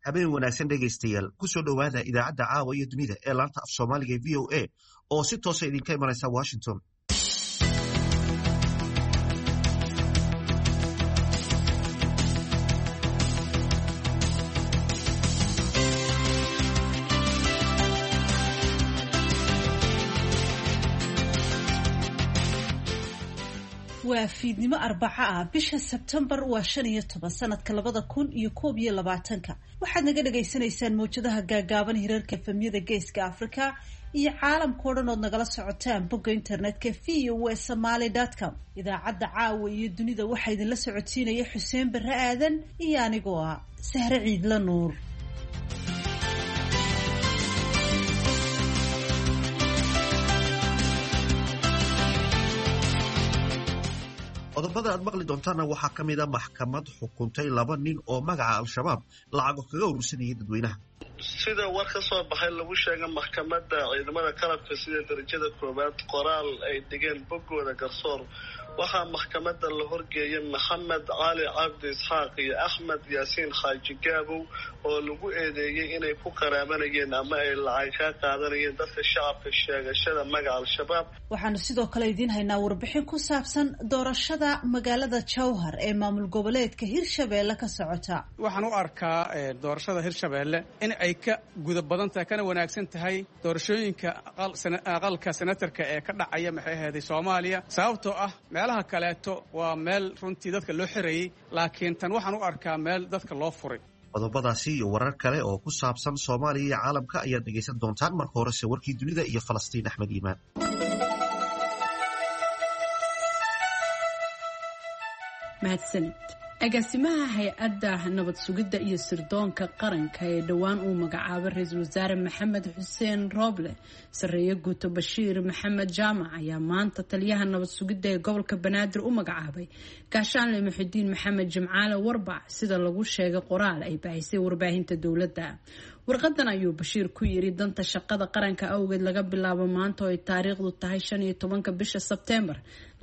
habeen wanaagsan dhegaystayaal ku soo dhowaada idaacadda caawa iyo dunida ee laanta af soomaaliga VOA oo si toosa idinka imanaysa Washington. waa fiidnimo Arbaca ah bisha Sebtembar waa 15 sanadka 2021 waxaad naga dhageysanaysaan mowjadaha gaagaaban hirarka efemyada geeska Afrika iyo caalamka oo dhan oo nagala socotaan bogga internetka voasomali.com. idaacadda caawa iyo dunida waxaa idinla socodsiinaya Xuseen Barre Aadan iyo anigoo ah Sahre Ciidla Nuur. qodobada aad maqli doontaana waxaa ka mid ah maxkamad xukuntay 2 nin oo magaca al-shabaab lacago kaga urursanayay dadweynaha. sida war ka soo baxay lagu sheegay maxkamadda ciidamada qalabka sida darajada koobaad qoraal ay dhigeen boggooda garsoor waxaa maxkamadda la horgeeyay Maxamed Cali Cabdi Isxaaq iyo Axmed Yaasiin Xaaji Gaabow oo lagu eedeeyay inay ku qaraabanayeen ama ay lacag ka qaadanayeen dadka shacabka sheegashada magaca al-shabaab. waxaanu sidoo kale idin haynaa warbixin ku saabsan doorashada magaalada Jowhar ee maamul goboleedka Hirshabeelle ka socota. waxaan u arkaa doorashada Hirshabeelle in ay ka guda badan tahay kana wanaagsan tahay doorashooyinka aqalka senatarka ee ka dhacaya maxay ahayd Soomaaliya sababtoo ah meelaha kaleeto waa meel runtii dadka loo xirayay laakiin tan waxaan u arkaa meel dadka loo furay. qodobadaasi iyo warar kale oo ku saabsan Soomaaliya iyo caalamka ayaad dhegaysan doontaan marka hore warkii dunida iyo Falastiin Axmed Iimaan. mahadsanid. agaasimaha hay-adda nabad sugidda iyo sirdoonka qaranka ee dhowaan uu magacaabay ra-iisul wasaare maxamed xuseen Rooble sareeye guuto Bashiir Maxamed Jaamac ayaa maanta taliyaha nabad sugidda ee gobolka Banaadir u magacaabay gaashaanle Muxudiin Maxamed Jimcaale Warbac sida lagu sheegay qoraal ay baahisay warbaahinta dowladda. warqadan ayuu Bashiir ku yiri danta shaqada qaranka awgeed laga bilaabo maanta oo ay taariikhdu tahay 15 bisha Sebtembar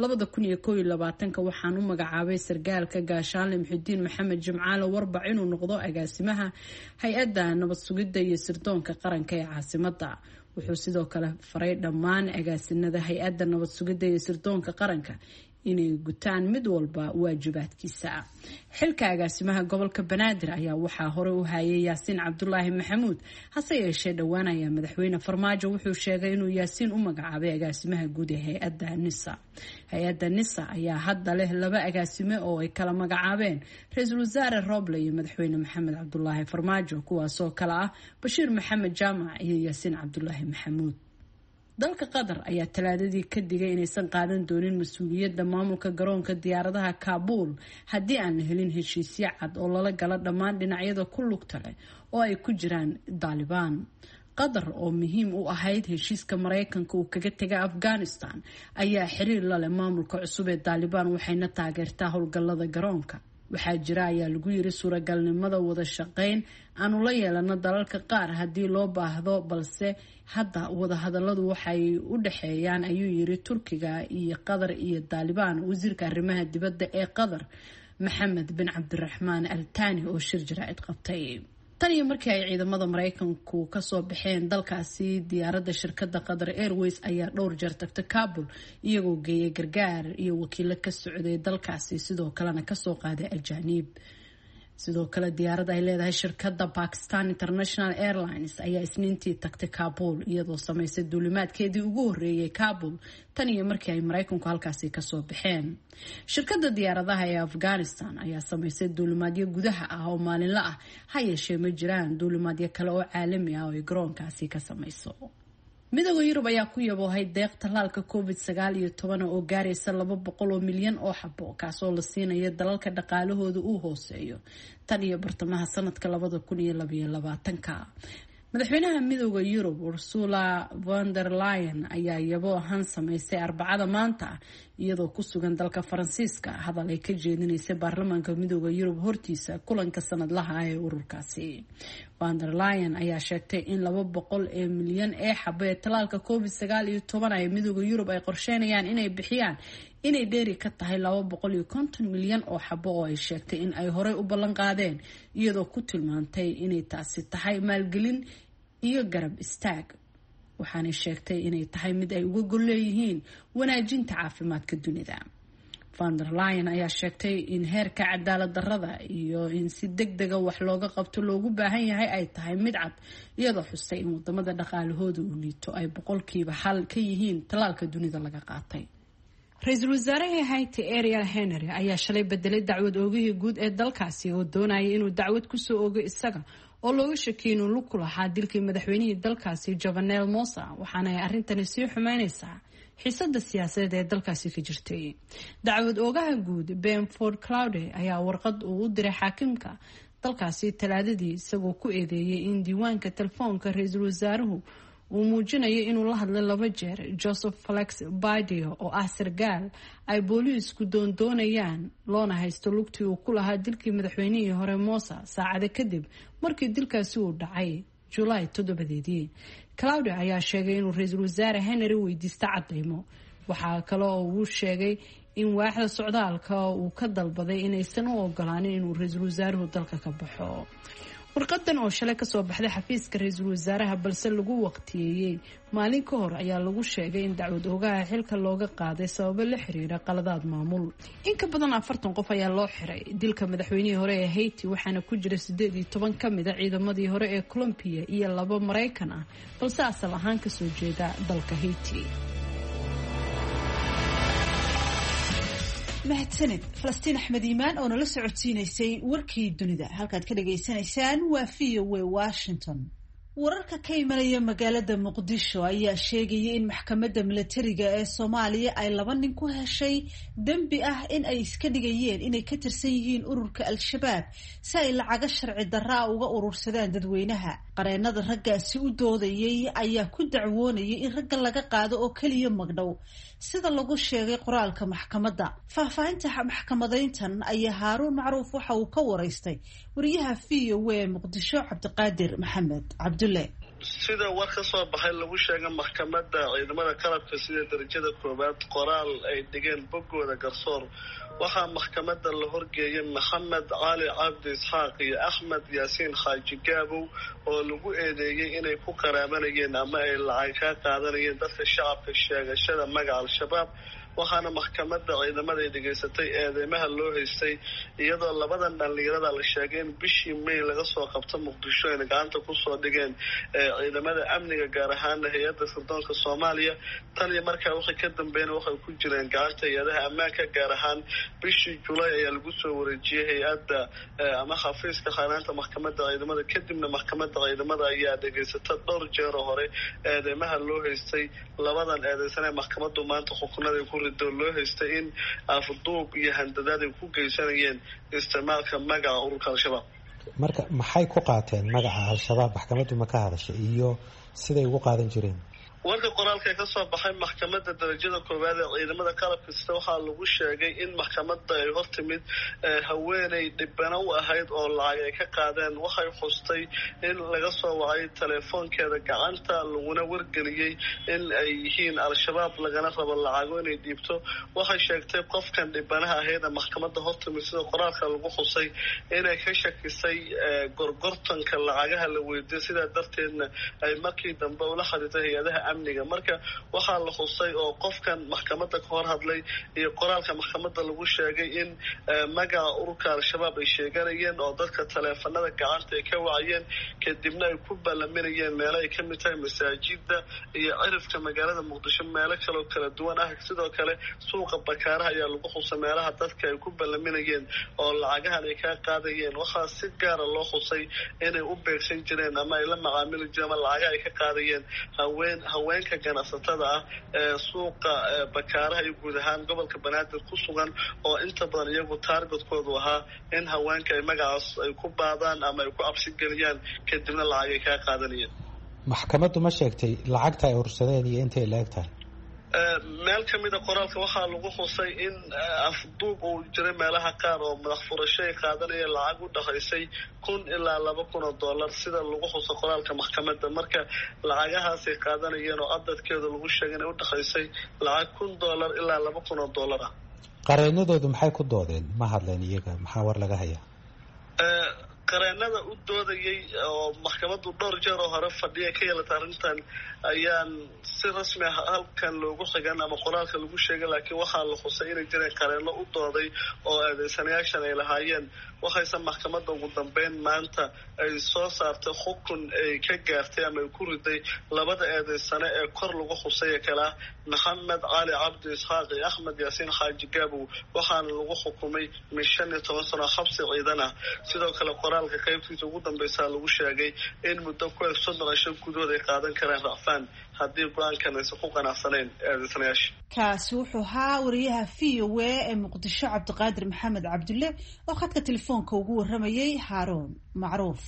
2021 waxaan u magacaabay sargaalka gaashaanle Muxudiin Maxamed Jimcaale Warbac inuu noqdo agaasimaha hay-adda nabad sugidda iyo sirdoonka qaranka ee caasimadda. wuxuu sidoo kale faray dhammaan agaasinada hay-adda nabad sugidda iyo sirdoonka qaranka inay gutaan mid walba waajibaadkiisa. xilka agaasimaha gobolka Banaadir ayaa waxaa hore u hayay Yaasiin Cabdullaahi Maxamuud hase yeeshee dhowaan ayaa madaxweyne Farmaajo wuxuu sheegay inuu Yaasiin u magacaabay agaasimaha guud ee hay-adda NISA. hay-adda NISA ayaa hadda leh 2 agaasime oo ay kala magacaabeen ra-iisul wasaare Rooble iyo madaxweyne Maxamed Cabdullaahi Farmaajo kuwaasoo kala ah Bashiir Maxamed Jaamac iyo Yaasiin Cabdullaahi Maxamuud. dalka Qatar ayaa talaadadii ka digay inaysan qaadan doonin mas'uuliyadda maamulka garoonka diyaaradaha Kaabul haddii aan la helin heshiisyo cad oo lala gala dhammaan dhinacyada ku lugta leh oo ay ku jiraan Taliban. Qatar oo muhiim u ahayd heshiiska Mareykanka uu kaga tagay Afghanistan ayaa xiriir la leh maamulka cusub ee Taliban waxayna taageertaa howlgallada garoonka. waxaa jira ayaa lagu yiri suuragalnimada wada shaqeyn aanu la yeelano dalalka qaar haddii loo baahdo balse hadda wada hadalladu waxay u dhaxeeyaan ayuu yiri Turkiga iyo Qatar iyo Taliban. wasiirka arrimaha dibadda ee Qatar Maxamed bin Cabdiraxmaan Al Thani oo shir jaraa'id qabtay. tan iyo markii ay ciidamada Mareykanku ka soo baxeen dalkaasi diyaaradda shirkadda Qatar Airways ayaa dhowr jeer tagtay Kaabul iyagoo geeyay gargaar iyo wakiilo ka socday dalkaasi sidoo kalena ka soo qaaday ajaanib. sidoo kale diyaaradda ay leedahay shirkadda Pakistan International Airlines ayaa isniintii tagtay Kaabul iyadoo samaysay duulimaadkeedii ugu horeeyay Kaabul tan iyo markii ay Mareykanku halkaasi ka soo baxeen. shirkadda diyaaradaha ee Afghanistan ayaa samaysay duulimaadyo gudaha ah oo maalinle ah ha yeeshee ma jiraan duulimaadyo kale oo caalami ah oo ay garoonkaasi ka samayso. midowga Yurub ayaa ku yaboohay deeq tallaalka COVID-19 oo gaaraysa 200 milyan oo xabo kaasoo la siinayo dalalka dhaqaalahooda uu hooseeyo tan iyo bartamaha sanadka 2022. madaxweynaha midowga Yurub Ursula von der Leyen ayaa yaboo ahaan samaysay Arbacada maanta iyadoo ku sugan dalka Faransiiska. Hadal ay ka jeedinaysay baarlamaanka midowda Yurub hortiisa kulanka sanadlaha ah ee ururkaasi. Van der Leyen ayaa sheegtay in 200 milyan ee xabo ee talaalka COVID-19 ay midowda Yurub ay qorsheynayaan inay bixiyaan inay dheeri ka tahay 250 milyan oo xabo oo ay sheegtay in ay horey u ballan qaadeen, iyadoo ku tilmaantay inay taasi tahay maalgelin iyo garab istaag. waxaanay sheegtay inay tahay mid ay uga gol leeyihiin wanaajinta caafimaadka dunida. Van der Leyen ayaa sheegtay in heerka cadaalad darrada iyo in si degdega wax looga qabto loogu baahan yahay ay tahay mid cad, iyadoo xustay in wadamada dhaqaalahooda uu liito ay 1% ka yihiin talaalka dunida laga qaatay. Ra-iisul wasaaraha Haiti Ariel Henry ayaa shalay bedelay dacwad oogihii guud ee dalkaasi oo doonayay inuu dacwad kusoo oogo isaga oo looga shakiyay inuu lug ku lahaa dilkii madaxweynihii dalkaasi Jovenel Moïse, waxaana ay arrintani sii xumeynaysaa xiisada siyaasadeed ee dalkaasi ka jirtay. Dacwad oogaha guud Ben Ford Claude ayaa warqad uu u diray xaakimka dalkaasi Talaadadii isagoo ku eedeeyay in diiwaanka telefoonka ra-iisul wasaaruhu uu muujinayo inuu la hadlay 2 jeer Joseph Felix Badio oo ah sargaal ay booliisku doonayaan loona haysto lugtii uu ku lahaa dilkii madaxweynihii hore Moïse saacado kadib markii dilkaasi uu dhacay July 7. Claude ayaa sheegay inuu ra-iisul wasaare Henry weydiista cadeymo. Waxaa kale oo uu sheegay in waaxda socdaalka uu ka dalbaday inaysan u ogolaanin inuu ra-iisul wasaaruhu dalka ka baxo. warqadan oo shalay ka soo baxday xafiiska ra-iisul wasaaraha balse lagu waqtiyeeyay maalin ka hor ayaa lagu sheegay in dacwad oogaha xilka looga qaaday sababo la xiriira qaladaad maamul. In ka badan 40 qof ayaa loo xiray dilka madaxweynihii hore ee Haiti, waxaana ku jira 18 ka mid ah ciidamadii hore ee Colombia iyo 2 Mareykan ah balse asal ahaan ka soo jeeda dalka Haiti. mahadsanid Falastiin Axmed Iimaan oo nala socodsiinaysay warkii dunida. halkaad ka dhageysanaysaan waa VOA Washington. wararka ka imanaya magaalada Muqdisho ayaa sheegaya in maxkamadda militariga ee Soomaaliya ay 2 nin ku heshay dambi ah in ay iska dhigayeen inay ka tirsan yihiin ururka Al-Shabaab si ay lacaga sharci darro ah uga urursadaan dadweynaha. qareenada raggaasi u doodayay ayaa ku dacwoonayay in ragga laga qaado oo kaliya magdhow sida lagu sheegay qoraalka maxkamadda. faahfaahinta maxkamadayntan ayaa Haaruun Macruuf waxa uu ka wareystay wariyaha VOA Muqdisho Cabdiqaadir Maxamed Cabdulle. sida war ka soo baxay lagu sheegay maxkamadda ciidamada qalabka sida darajada 1 qoraal ay dhigeen boggooda garsoor waxaa maxkamadda la horgeeyay Maxamed Cali Cabdi Isxaaq iyo Axmed Yaasiin Xaaji Gaabow oo lagu eedeeyay inay ku qaraabanayeen ama ay lacag ka qaadanayeen dadka shacabka sheegashada magaca Al-Shabaab. waxaana maxkamadda ciidamada ay dhageysatay eedeymaha loo haystay iyadoo 2 dhalinyarada la sheegay in bishii May laga soo qabto Muqdisho ay gacanta ku soo dhigeen ciidamada amniga gaar ahaan hay'adda sirdoonka Soomaaliya. tan iyo markaa wixii ka dambeeyay waxay ku jireen gacanta hay'adaha ammaanka gaar ahaan bishii July ayaa lagu soo wareejiyay hay'adda ama xafiiska xanaanta maxkamadda ciidamada. kadibna maxkamadda ciidamada ayaa dhageysatay dhowr jeer hore eedeymaha loo haystay 2 eedeysan ee maxkamaddu maanta xukunada loo haystay in afduub iyo handadaad ay ku geysanayeen isticmaalka magaca ururka Al-Shabaab. marka maxay ku qaateen magaca Al-Shabaab? maxkamaddu ma ka hadashay iyo siday ugu qaadan jireen? warka qoraalka ka soo baxay maxkamadda darajada 1 ee ciidamada qalabka sida waxaa lagu sheegay in maxkamadda ay hortimid haweeney dhibana u ahayd oo lacag ay ka qaadeen. waxay xustay in laga soo wacay telefoonkeeda gacanta laguna wargeliyay in ay yihiin Al-Shabaab lagana rabo lacago inay dhiibto. waxay sheegtay qofkan dhibanaha ahayd maxkamadda hortimid sida qoraalka lagu xusay inay ka shakisay gorgortanka lacagaha la weydiiyay, sidaa darteedna ay markii dambe ula xiriirtay hay'adaha amniga. marka waxaa la xusay oo qofkan maxkamadda ka hor hadlay iyo qoraalka maxkamadda lagu sheegay in magaca ururka Al-Shabaab ay sheeganayeen oo dadka taleefanada gacanta ay ka wacayeen kadibna ay ku ballaminayeen meelo ay ka mid tahay masaajidda iyo cirifka magaalada Muqdisho meelo kala duwan ah. sidoo kale suuqa Bakaaraha ayaa lagu xusay meelaha dadka ay ku ballaminayeen oo lacagahan ay ka qaadayeen. waxaa si gaar ah loo xusay inay u beegsan jireen ama ay la macaamili jireen ama lacagaha ay ka qaadayeen haweenka ganacsatada ah ee suuqa Bakaaraha iyo guud ahaan gobolka Banaadir ku sugan oo inta badan iyagu targetkoodu ahaa in haweenka ay magacaas ay ku baadaan ama ay ku cabsi geliyaan kadibna lacag ay ka qaadanayeen. maxkamaddu ma sheegtay lacagta ay urursadeen iyo intay leeg tahay? meel ka mid a qoraalka waxaa lagu xusay in afduub uu jiray meelaha qaar oo madax furasho ay qaadanaya lacag u dhaxaysay $1,000 ilaa $2,000 sida lagu xuso qoraalka maxkamadda. marka lacagahaasay qaadanayeen oo cadadkeeda lagu sheegay inay u dhaxaysay lacag $1,000 ilaa $2,000 ah. qareenadoodu maxay ku doodeen? ma hadleen iyaga? maxaa war laga hayaa? qareenada u doodayay oo maxkamaddu dhowr jeer oo hore fadhiya ka yeelatay arrintan ayaan si rasmi ah halkan loogu xigan ama qoraalka lagu sheegay, laakiin waxaa la xusay inay jireen qareeno u dooday oo eedeysanayaashan ay lahaayeen. waxayse maxkamadda ugu dambeyn maanta ay soo saartay xukun ay ka gaartay ama ay ku riday labada eedeysane ee kor lagu xusay ee kale ah maxamed cali cabdi isxaaq iyo axmed yaasiin xaaji gaabow, waxaana lagu xukumay min 15 sano xabsi ciidan ah. sidoo kale qoraalka qaybtiisa ugu dambeysa lagu sheegay in muddo ku eg 30 gudood ay qaadan karaan racfaan haddii go-aankan aysan ku qanacsanayn eedeysanayaasha. kaasi wuxuu ahaa wariyaha VOA ee muqdisho cabdiqaadir maxamed cabdulle oo khadka telefoonka ugu waramayay Haaruun Macruuf.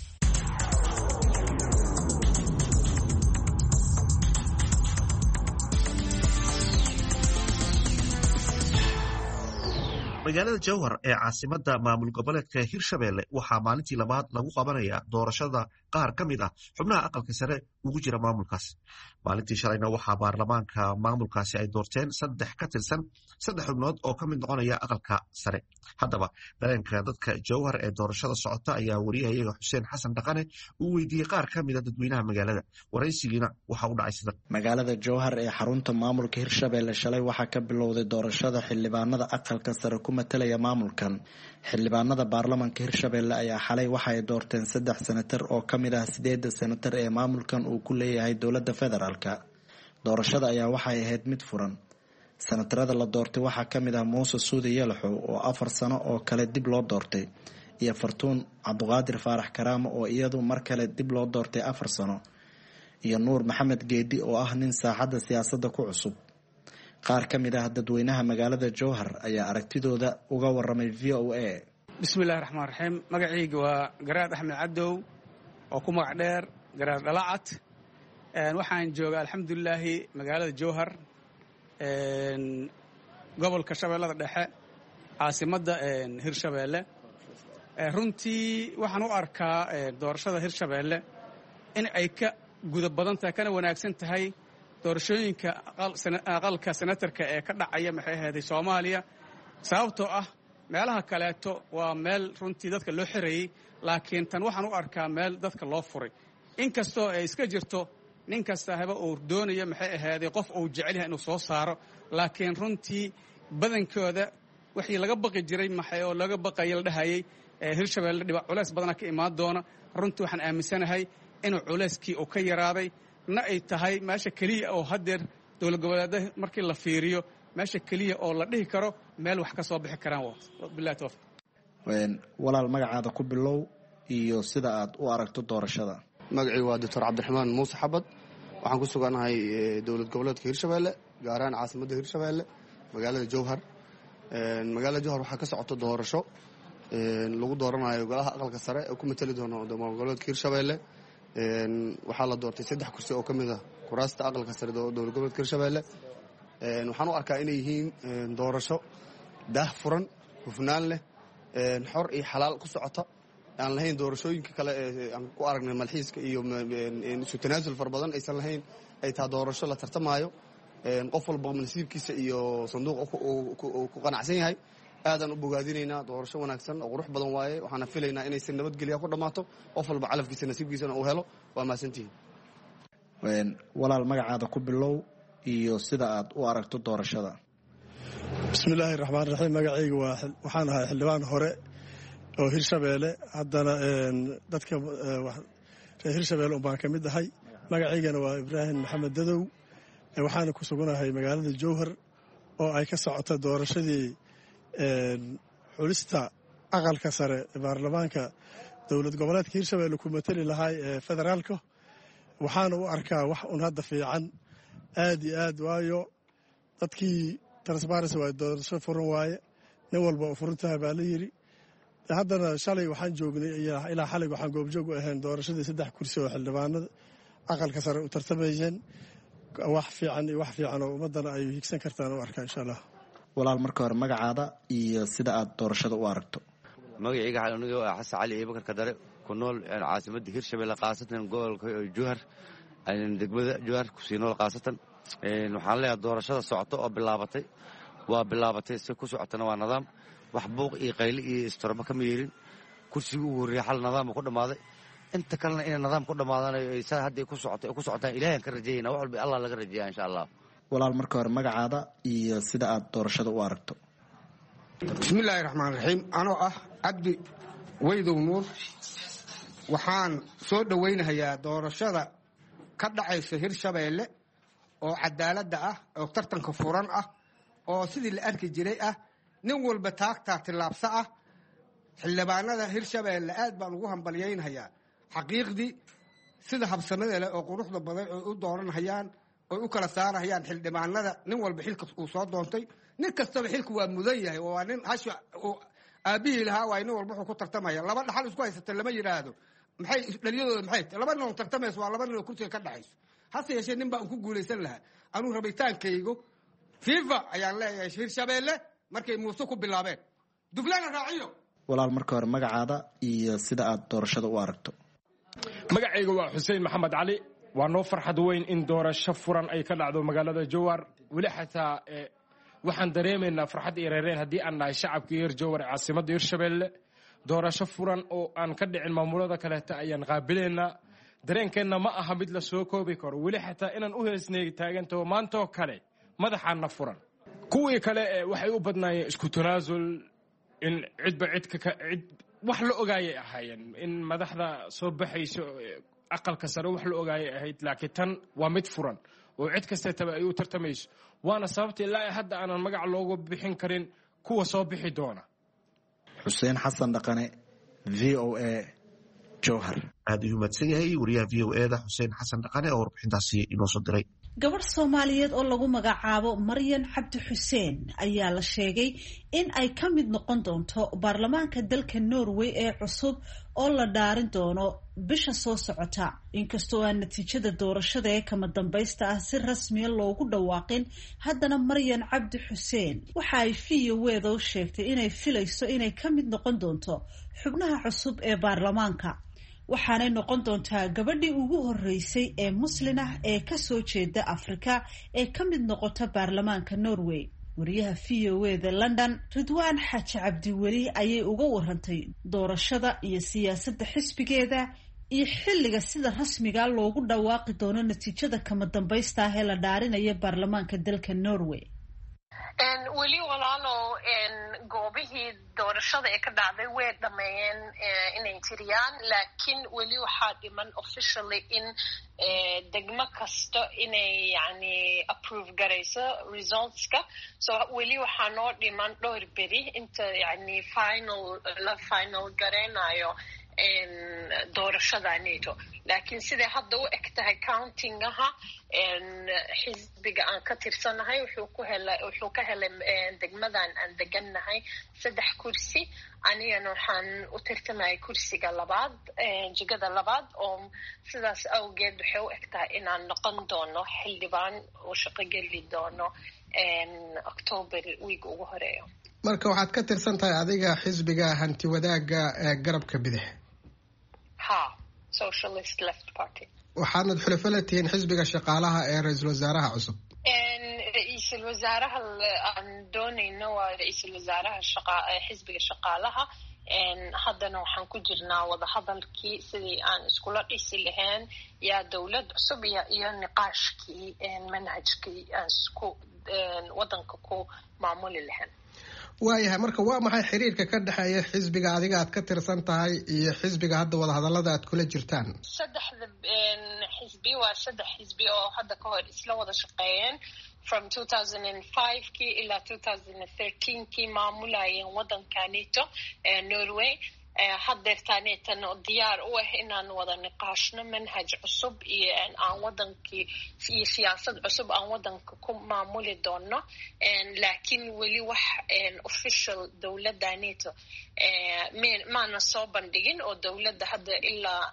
magaalada jowhar ee caasimada maamul goboleedka hirshabelle waxaa maalintii labaad lagu qabanayaa doorashada qaar ka mid ah xubnaha aqalka sare ugu jira maamulkaas. maalintii shalayna waxaa baarlamaanka maamulkaasi ay doorteen 3 ka tirsan 3 xubnood oo ka mid noqonaya aqalka sare. haddaba dareenka dadka jowhar ee doorashada socota ayaa wariyahayaga xuseen xasan dhaqane uu weydiiyey qaar ka mid a dadweynaha magaalada. waraysigiina waxa u dhacay sidan. magaalada jowhar ee xarunta maamulka hirshabelle shalay waxaa ka bilowday doorashada xildhibaanada aqalka sare ku matalaya maamulkan. xildhibaanada baarlamaanka hirshabelle ayaa xalay waxa ay doorteen 3 senatar oo ka mid ah 8 senatar ee maamulkan uu ku leeyahay dowladda federaalka. doorashada ayaa waxay ahayd mid furan. senatarada la doortay waxaa ka mid ah muuse suudi yalaxow oo 4 sano oo kale dib loo doortay, iyo fartuun cabdiqaadir faarax karaamo oo iyadu mar kale dib loo doortay 4 sano, iyo nuur maxamed geedi oo ah nin saaxadda siyaasadda ku cusub. qaar ka mid ah dadweynaha magaalada jowhar ayaa aragtidooda uga waramay VOA. bismillahi raxmaan raxiim. magacayga waa garaad axmed cadow oo ku magac dheer garaad dhalacad. waxaan joogaa alxamdulilaahi magaalada jowhar, gobolka shabeellada dhexe, caasimadda hirshabelle. runtii waxaan u arkaa doorashada hirshabelle in ay ka guda badan tahay kana wanaagsan tahay doorashooyinka aqalka senatarka ee ka dhacaya maxay ahayd Soomaaliya. sababtoo ah meelaha kaleeto waa meel runtii dadka loo xirayay, laakiin tan waxaan u arkaa meel dadka loo furay. inkastoo ay iska jirto nin kasta haba uu doonayo maxay ahayd qof uu jecel yahay inuu soo saaro, laakiin runtii badankooda wixii laga baqi jiray maxay oo laga baqayay la dhahayay hirshabelle dhibac culays badan ka imaan doona. runtii waxaan aaminsanahay inuu culayskii uu ka yaraaday na ay tahay meesha kaliya oo hadeer dowlad goboleedaha markii la fiiriyo meesha kaliya oo la dhihi karo meel wax ka soo bixi karaan. billahi tawfiq. walaal magacaada ku bilow iyo sida aad u aragto doorashada. magacii waa doctor cabdiraxmaan muuse xabad. waxaan ku suganahay dowlad goboleedka hirshabelle, gaar ahaan caasimadda hirshabelle magaalada jowhar. magaalada jowhar waxaa ka socota doorasho lagu dooranayo golaha aqalka sare ee ku matali doona dowlad goboleedka hirshabelle. waxaa la doortay 3 kursi oo ka mid ah kuraasta aqalka sare dowlad goboleedka hirshabelle. waxaan u arkaa inay yihiin doorasho daah furan, hufnaan leh, xor iyo xalaal ku socota, aan lahayn doorashooyinka kale ee aan ku aragnay malxiiska iyo isu tanaasul far badan aysan lahayn. ay tahay doorasho la tartamaayo, qof walba nasiibkiisa iyo sanduuq ku qanacsan yahay. aadaan u bogaadinaynaa. doorasho wanaagsan oo qurux badan waaye. waxaana filaynaa inay si nabadgelya ku dhammaato, qof walba calafkiisa nasiibkiisana uu helo. waa mahadsantihiin. walaal magacaada ku bilow iyo sida aad u aragto doorashada. bismillaahi raxmaan raxiim. magacayga waxaan ahay xildhibaan hore oo hirshabelle, haddana dadka reer hirshabelle baan ka mid ahay. magacaygana waa ibraahim maxamed dadow. waxaana ku suganahay magaalada jowhar oo ay ka socoto doorashadii xulista aqalka sare ee baarlamaanka dowlad goboleedka hirshabelle ku matali lahay ee federaalka. waxaana u arkaa wax un hadda fiican aad iyo aad, waayo dadkii transparency waaye, doorasho furan waaye, nin walba u furan tahay baa la yidhi. haddana shalay waxaan joognay ilaa xalig waxaan goobjoog u ahayn doorashadii 3 kursi oo xildhibaanada aqalka sare u tartamayeen. wax fiican iyo wax fiican oo ummaddana ay higsan kartaan u arkaa insha allah. walaal marka hore magacaada iyo sida aad doorashada u aragto. magacayga aniga waa xasan cali Abubakar Kadare ku nool caasimadda Hirshabelle qaasatan gobolka Jowhar degmada Jowhar ku sii nool qaasatan waxaan leeyahay doorashada socoto oo bilaabatay si ku socotana waa nidaam wax buuq iyo qayl iyo istorba kama yeelin kursiga ugu horeeyay hal nidaam ku dhamaaday inta kalena in nidaam ku dhamaadaan ay saa hadda ku socotaan ilaahay ka rajeeyna wax walba Allah laga rajeeyaa insha Allah. walaal marka hore magacaada iyo sida aad doorashada u aragto. bismillaahi raxmaani raxiim anoo ah cabdi weydow nuur waxaan soo dhowaynayaa doorashada ka dhacaysa Hirshabelle oo cadaaladda ah oo tartanka furan ah oo sidii la arki jiray ah nin walba taagtaa tilaabsa ah xildhibaanada Hirshabelle aad baan ugu hambalyaynayaa xaqiiqdii sida habsanada leh oo quruxda badan oo u dooranayaan oo u kala saarayaan xildhibaanada nin walba xilka uu soo doontay nin kastaba xilku waa mudan yahay oo waa nin hasha oo aabihii lahaa waa nin walba wuxuu ku tartamaya laba dhaxal isku haysata lama yiraahdo maxay dhaliyadooda maxay laba nin tartamayso waa laba nin oo kursiga ka dhaxayso hase yeeshee nin baan ku guulaysan lahaa anuu rabitaankaygu FIFA ayaan leeyahay Hirshabelle markay muuse ku bilaabeen duflana raaciyo. walaal marka hore magacaada iyo sida aad doorashada u aragto. magacayga waa Xuseen Maxamed Cali waa noo farxad weyn in doorasho furan ay ka dhacdo magaalada Jowhar wali xataa waxaan dareemaynaa farxad iyo reereen haddii aan nahay shacabka reer Jowhar ee caasimadda Hirshabelle doorasho furan oo aan ka dhicin maamulada kale ayaan qaabileynaa dareenkeena ma aha mid la soo koobi karo wali xataa inaan u heesneey taaganto maanta oo kale madaxaana furan kuwii kale waxay u badnaayeen isku tanaasul in cidba cid wax la ogaayay ahaayeen in madaxda soo baxayso aqalka sare wax la ogaayay ahayd laakiin tan waa mid furan oo cid kasta ay u tartamayso waana sababta ilaa hadda aanan magac loogu bixin karin kuwa soo bixi doona. Xuseen Xasan Dhaqane VOA Jowhar. aad ayuu mahadsan yahay wariyaha VOA-da Xuseen Xasan Dhaqane oo warbixintaasi inoo soo diray. gabadh Soomaaliyeed oo lagu magacaabo Maryan Cabdi Xuseen ayaa la sheegay in ay ka mid noqon doonto baarlamaanka dalka Norway ee cusub oo la dhaarin doono bisha soo socota inkastoo aan natiijada doorashada ee kama dambaysta ah si rasmi ah loogu dhawaaqin haddana Maryan Cabdi Xuseen waxa ay VOA-da u sheegtay inay filayso inay ka mid noqon doonto xubnaha cusub ee baarlamaanka waxaanay noqon doontaa gabadhii ugu horeysay ee muslin ah ee ka soo jeeda Afrika ee ka mid noqota baarlamaanka Norway. wariyaha VOA-da London Ridwaan Xaaji Cabdiweli ayay uga warantay doorashada iyo siyaasadda xisbigeeda iyo xilliga sida rasmiga loogu dhawaaqi doono natiijada kama dambaysta ah ee la dhaarinayo baarlamaanka dalka Norway. weli walaalo goobihii doorashada ee ka dhacday way dhameeyeen inay tiriyaan laakiin weli waxaa dhiman officially in degmo kasta inay yani approve garayso resultska so weli waxaa noo dhiman dhowr beri inta yani la final garaynayo doorashada NATO laakiin siday hadda u eg tahay countingaha xisbiga aan ka tirsanahay wuxuu ka helay degmadan aan degannahay 3 kursi anigana waxaan u tirtamay kursiga labaad jigada labaad oo sidaas awgeed waxay u eg tahay inaan noqon doono xildhibaan oo shaqo geli doono October week ugu horeeyo. marka waxaad ka tirsan tahay adiga xisbiga hanti wadaaga ee garabka bidix. Socialist Left Party. waxaanad xulafo la tihiin xisbiga shaqaalaha ee ra'iisul wasaaraha cusub. ra'iisul wasaaraha aan doonayno waa ra'iisul wasaaraha xisbiga shaqaalaha haddana waxaan ku jirnaa wada hadalkii sidii aan iskula dhisi lahayn yaa dowlad cusub iyo niqaashkii manhajkii aan isku wadanka ku maamuli lahayn. waayahay marka waa maxay xiriirka ka dhexeeya xisbiga adiga aad ka tirsan tahay iyo xisbiga hadda wada hadallada aad kula jirtaan? saddexda xisbi waa 3 xisbi oo hadda ka hor isla wada shaqeeyeen from 2005 ilaa 2013 maamulayeen wadanka NATO Norway haddeertaaneetan diyaar u ah inaan wada niqaashno manhaj cusub iyo aan wadankii iyo siyaasad cusub aan wadanka ku maamuli doono laakiin weli wax official dowladda NATO maana soo bandhigin oo dowladda hadda ilaa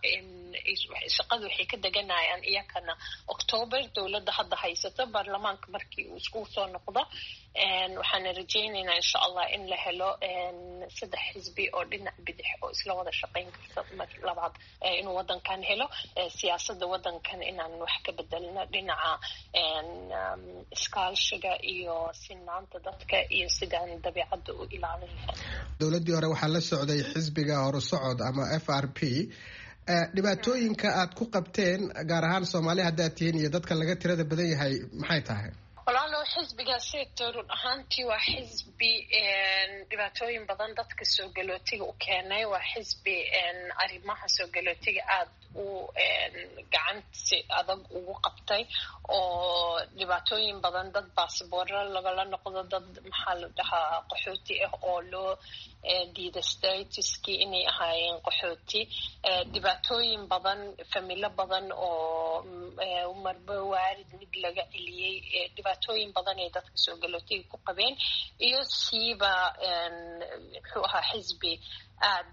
shaqada waxay ka deganayaan iyakana October dowladda hadda haysato baarlamaanka markii uu isku soo noqdo waxaan rajaynaynaa insha Allah in la helo 3 xisbi oo dhinac bidix oo isla wada shaqeyn karta labaad inuu wadankan helo siyaasadda wadankan inaan wax ka bedelno dhinaca iskaashiga iyo sinaanta dadka iyo sidaan dabiicadda u ilaalin dowladdii hore waxaa la socday xisbiga horusocod ama FRP dhibaatooyinka aad ku qabteen gaar ahaan Soomaaliya haddaad tihiin iyo dadka laga tirada badan yahay maxay tahay walaalo xisbigaasi run ahaantii waa xisbi dhibaatooyin badan dadka soo galootiga u keenay waa xisbi arrimaha soo galootiga aad u gacanti adag ugu qabtay oo dhibaatooyin badan dad baasboorro lagala noqdo dad maxaa la dhahaa qaxooti ah oo loo diiday statuskii inay ahaayeen qaxooti dhibaatooyin badan familo badan oo marba waarid mid laga celiyey dhibaatooyin badan ay dadka soo galootiga ku qabeen iyo siiba muxuu ahaa xisbi aad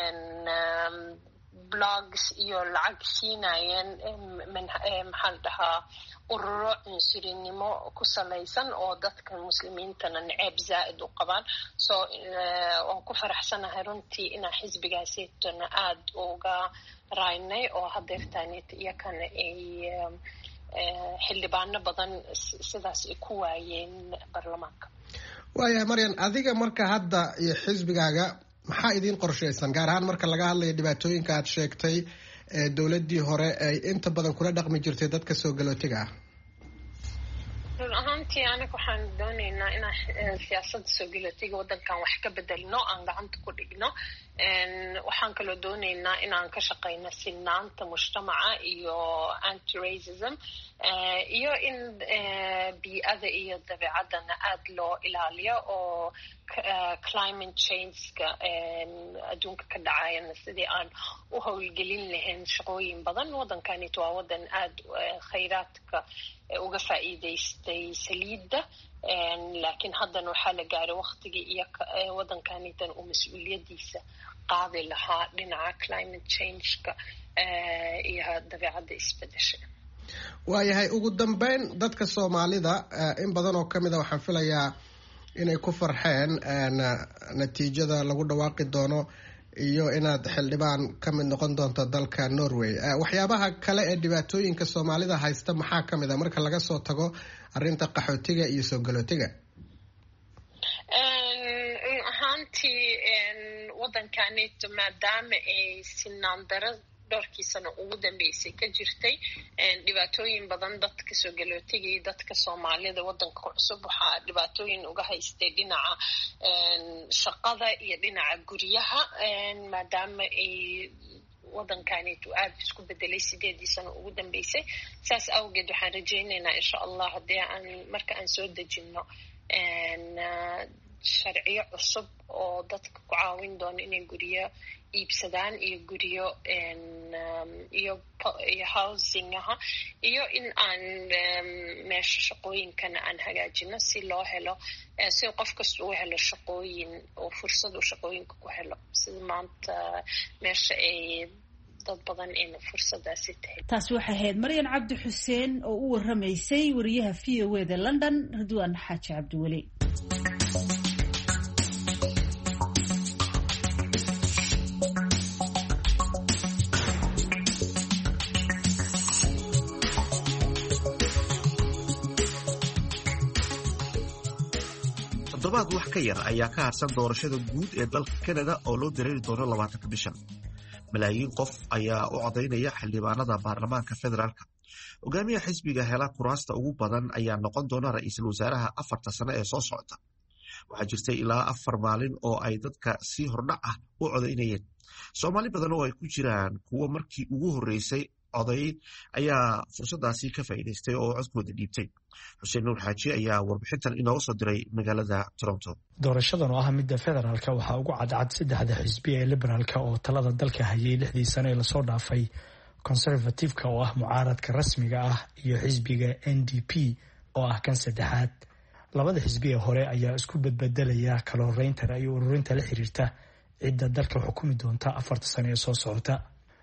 blogs iyo lacag siinayeen maxaa la dhahaa ururo cunsurinimo ku salaysan oo dadka muslimiintana naceeb zaa'id u qabaan waan ku faraxsanahay runtii inaan xisbigaasitona aad uga raynay oo hadeertaanit iyakana ay xildhibaano badan sidaas ay ku waayeen baarlamaanka waayahay Maryan adiga marka hadda iyo xisbigaaga maxaa idin qorshaysan gaar ahaan marka laga hadlayo dhibaatooyinka aad sheegtay dowladdii hore ay inta badan kula dhaqmi jirtay dadka soo galootiga ah run ahaantii aniga waxaan doonaynaa inaan siyaasadda soo galootiga wadankan wax ka bedelno aan gacanta ku dhigno waxaan kaloo doonaynaa inaan ka shaqeyno sinaanta mujtamaca iyo anti-racism iyo in bii'ada iyo dabeecadana aad loo ilaaliyo oo climate changeka adduunka ka dhacayana sidii aan u howlgelin lahayn shaqooyin badan wadankanit waa wadan aad khayraadka uga faa'iidaystay saliidda laakiin haddana waxaa la gaaray waqtigii iyo wadankanitan uu mas-uuliyadiisa qaadi lahaa dhinaca climate changeka iyo dabeecadda isbedesha waayahay ugu dambeyn dadka Soomaalida in badan oo kamid ah waxaan filayaa inay ku farxeen natiijada lagu dhawaaqi doono iyo inaad xildhibaan ka mid noqon doonto dalka Norway waxyaabaha kale ee dhibaatooyinka Soomaalida haysta maxaa kamid ah marka laga soo tago arrinta qaxootiga iyo soo galootiga ahaantii wadankanit maadaama ay sinaan daro dhowrkii sano ugu dambeysay ka jirtay dhibaatooyin badan dadka soo galootiga iyo dadka Soomaalida wadanka cusub waxaa dhibaatooyin uga haystay dhinaca shaqada iyo dhinaca guryaha maadaama ay wadankanit aad isku bedelay 8 sano ugu dambeysay saas awgeed waxaan rajaynaynaa insha Allah haddii aan marka aan soo dejino sharciyo cusub oo dadka ku caawin doona inay guryo iibsadaan iyo guryo iyo housingaha iyo in aan meesha shaqooyinkana aan hagaajino si loo helo si qof kasta uu helo shaqooyin oo fursad uu shaqooyinka ku helo sida maanta meesha ay dad badan in fursadaasi tahay taasi waxay ahayd Maryan Cabdi Xuseen oo u waramaysay wariyaha VOA London Ridwaan Xaaji Cabdiweli toddobaad wax ka yar ayaa ka harsan doorashada guud ee dalka Canada oo loo dareeri doono 20 bishan malaayiin qof ayaa u codaynaya xildhibaanada baarlamaanka federaalka hogaamiyaha xisbiga hela kuraasta ugu badan ayaa noqon doona ra'iisul wasaaraha 4 sano ee soo socota waxaa jirtay ilaa 4 maalin oo ay dadka si hordhac ah u codaynayeen Soomaali badan oo ay ku jiraan kuwa markii ugu horeysay coday ayaa fursadaasi ka faa'iideystay oo codkooda dhiibtay Xuseen Nuur Xaaji ayaa warbixintan inoo soo diray magaalada Toronto doorashadan oo ah midda federaalka waxaa ugu cadcad 3 xisbi ee liberaalka oo talada dalka hayay 6 sano ee lasoo dhaafay conservative-ka oo ah mucaaradka rasmiga ah iyo xisbiga NDP oo ah kan saddexaad labada xisbi ee hore ayaa isku bedbedelaya kala horeynta iyo ururinta la xiriirta cidda dalka xukumi doonta 4 sano ee soo socota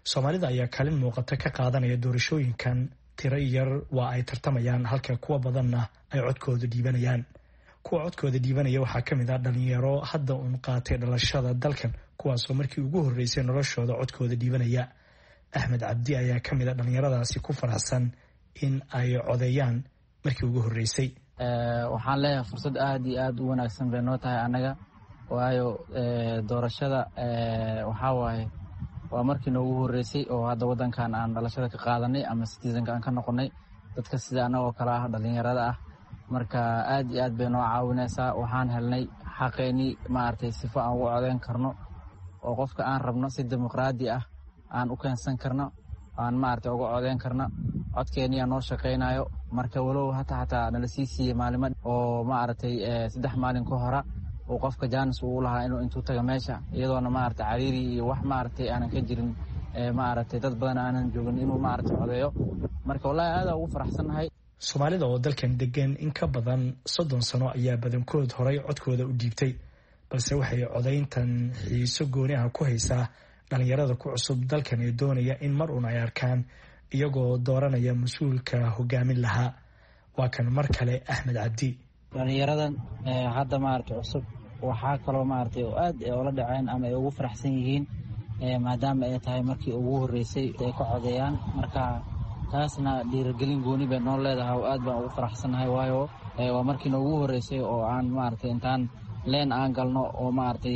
soomaalida ayaa kaalin muuqata ka qaadanaya doorashooyinkan. tiro yar waa ay tartamayaan halka kuwa badanna ay codkooda dhiibanayaan. kuwa codkooda dhiibanaya waxaa ka mid ah dhalinyaro hadda uun qaatay dhalashada dalkan, kuwaasoo markii ugu horreysay noloshooda codkooda dhiibanaya. Axmed Cabdi ayaa ka mid a dhalinyaradaasi ku faraxsan in ay codeeyaan markii ugu horreysay. waxaan leeyahay fursad aad iyo aad u wanaagsan bay noo tahay annaga, waayo doorashada waxaa waaye waa markii noogu horreysay oo hadda waddankan aan dhalashada ka qaadanay ama citizenka aan ka noqonay, dadka sida annagoo kale ah dhalinyarada ah. marka aad iyo aad bay noo caawinaysaa. waxaan helnay xaqeennii maaragtay sifo aan ugu codeyn karno oo qofka aan rabno si dimuqraadi ah aan u keensan karno, aan maaragtay uga codeyn karno. codkeenniyaa noo shaqaynayo. marka walow hataa nala sii siiyey maalimo oo maaragtay 3 maalin ka hora uu qofka jaanis uu lahaa inuu intuu taga meesha iyadoona maaragtay cariiri iyo wax maaragtay aanan ka jirin, maaragtay dad badan aanan joogin inuu maaragtay codeeyo. marka wallaahi aad ugu faraxsannahay. Soomaalida oo dalkan degan in ka badan 30 sano ayaa badankood horay codkooda u dhiibtay, balse waxay codeyntan xiiso gooni ah ku haysaa dhalinyarada ku cusub dalkan ee doonaya in mar uun ay arkaan iyagoo dooranaya mas-uulka hogaamin lahaa. waa kan mar kale Axmed Cabdi. dhalinyaradan hadda maaragtay cusub waxaa kaloo maaragtay oo aad ula dhaceen ama ay ugu faraxsan yihiin maadaama ay tahay markii ugu horreysay ay ka codeeyaan. marka taasna dhiirigelin gooni bay noo leedahay oo aad baan ugu faraxsannahay, waayo waa markii noogu horreysay oo aan maaragtay intaan leen aan galno oo maaragtay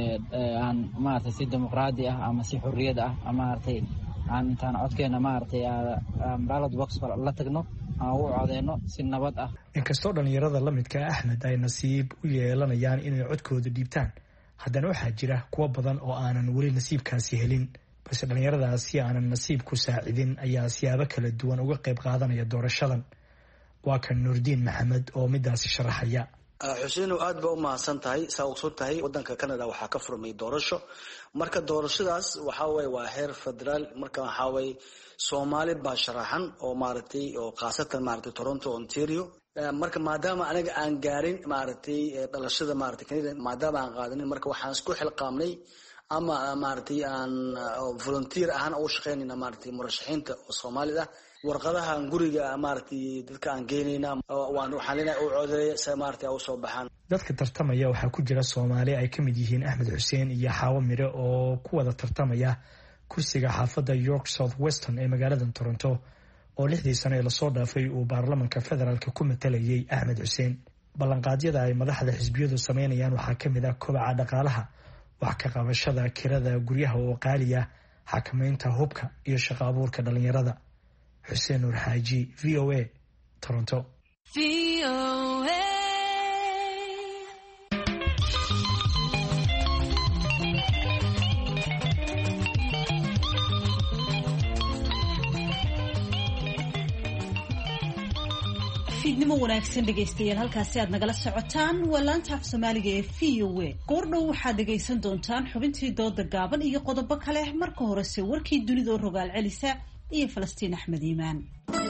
aan maaragtay si dimuqraadi ah ama si xorriyad ah maaragtay aan intaan codkeena maaragtay ballot box la tagno aan u codeyno si nabad ah. inkastoo dhalinyarada la midka Axmed ay nasiib u yeelanayaan inay codkooda dhiibtaan, haddana waxaa jira kuwa badan oo aanan weli nasiibkaasi helin. balse dhalinyaradaasi aanan nasiib ku saacidin ayaa siyaabo kala duwan uga qayb qaadanaya doorashadan. waa kan Nuurdiin Maxamed oo midaasi sharaxaya. xuseen aad ba u mahadsan tahay. saa ogsoon tahay waddanka Canada waxaa ka furmay doorasho. marka doorashadaas waxaa waye waa heer federaal. marka waxaa waye Soomaali baa sharaxan oo maaragtay oo khaasatan maaragtay Toronto, Ontario. marka maadaama anaga aan gaarin maaragtay dhalashada maaragtay Canada, maadaama aan qaadanin, marka waxaan isku xilqaamnay ama maaragtay aan volunteer ahaan u shaqeynayna maaragtay murashaxiinta oo Soomaalida. warqadahan guriga maaragtay dadka aan geynayna waxaan leenahay u codeeya si maaragtay u soo baxaan. dadka tartamaya waxaa ku jira Soomaali ay ka mid yihiin Axmed Xuseen iyo Xaawo Mire oo ku wada tartamaya kursiga xaafadda York South Western ee magaalada Toronto oo 6 sano ee lasoo dhaafay uu baarlamaanka federaalka ku matalayay Axmed Xuseen. ballanqaadyada ay madaxda xisbiyadu sameynayaan waxaa ka mid ah kobaca dhaqaalaha, wax ka qabashada kirada guryaha oo qaaliya, xakamaynta hubka iyo shaqo abuurka dhalinyarada. Xuseen Nuur Xaaji, VOA, Toronto. fiidnimo wanaagsan dhegaystayaal, halkaasi aad nagala socotaan waa laanta af Soomaaliga ee VOA. goordhow waxaad dhegaysan doontaan xubintii dooda gaaban iyo qodobo kale. marka horese warkii dunida oo rogaal celisa iyo Falastiin Axmed Iimaan.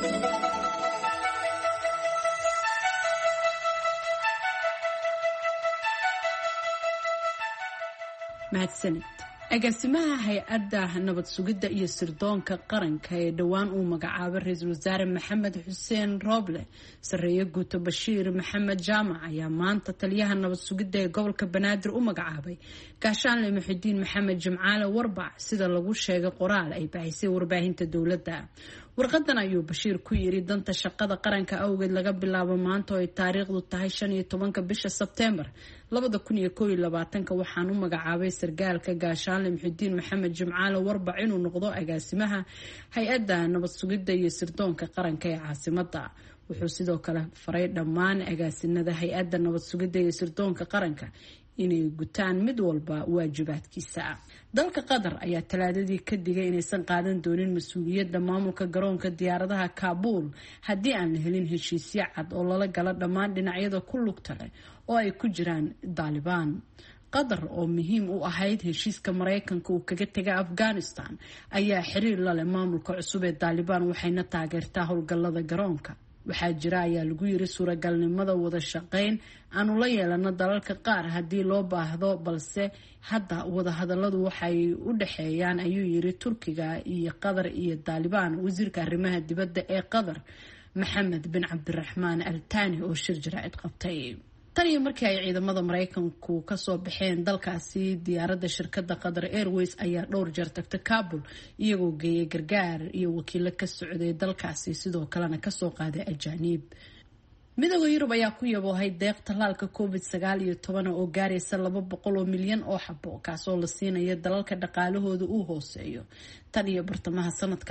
mahadsanid. agaasimaha hay-adda nabad sugidda iyo sirdoonka qaranka ee dhowaan uu magacaabay ra-iisul wasaare maxamed xuseen Roble, sareeye guuto Bashiir Maxamed Jaamac ayaa maanta taliyaha nabad sugidda ee gobolka Banaadir u magacaabay gaashaanle Muxudiin Maxamed Jimcaale Warbac, sida lagu sheegay qoraal ay baahisay warbaahinta dowladda. warqadan ayuu Bashiir ku yiri danta shaqada qaranka awgeed laga bilaabo maanta oo ay taariikhdu tahay 15 bisha Sebteembar 2021 waxaan u magacaabay sargaalka gaashaanle Muxudiin Maxamed Jimcaale Warbac inuu noqdo agaasimaha hay-adda nabad sugidda iyo sirdoonka qaranka ee caasimadda. wuxuu sidoo kale faray dhammaan agaasinada hay-adda nabad sugidda iyo sirdoonka qaranka inay gutaan mid walba waajibaadkiisa. dalka Qatar ayaa talaadadii ka digay inaysan qaadan doonin mas'uuliyadda maamulka garoonka diyaaradaha Kaabul haddii aan la helin heshiisyo cad oo lala gala dhammaan dhinacyada ku lugta leh oo ay ku jiraan Taliban. Qatar oo muhiim u ahayd heshiiska Mareykanka uu kaga tegay Afghanistan ayaa xiriir la leh maamulka cusub ee Taliban waxayna taageertaa howlgallada garoonka. waxaa jira ayaa lagu yiri suuragalnimada wada shaqayn aanu la yeelano dalalka qaar haddii loo baahdo, balse hadda wadahadaladu waxay u dhexeeyaan ayuu yiri Turkiga iyo Qatar iyo Taliban. Wasiirka arrimaha dibadda ee Qatar Maxamed bin Cabdiraxmaan Al Thani oo shir jaraa'id qabtay tan iyo markii ay ciidamada Mareykanku ka soo baxeen dalkaasi, diyaaradda shirkadda Qatar Airways ayaa dhowr jeer tagtay Kabul iyagoo geeyay gargaar iyo wakiilo ka socday dalkaasi, sidoo kalena ka soo qaaday ajaanib. Midowga Yurub ayaa ku yaboohay deeq tallaalka COVID-19 oo gaaraysa 200 milyan oo xabo, kaasoo la siinayo dalalka dhaqaalahooda uu hooseeyo tan iyo bartamaha sanadka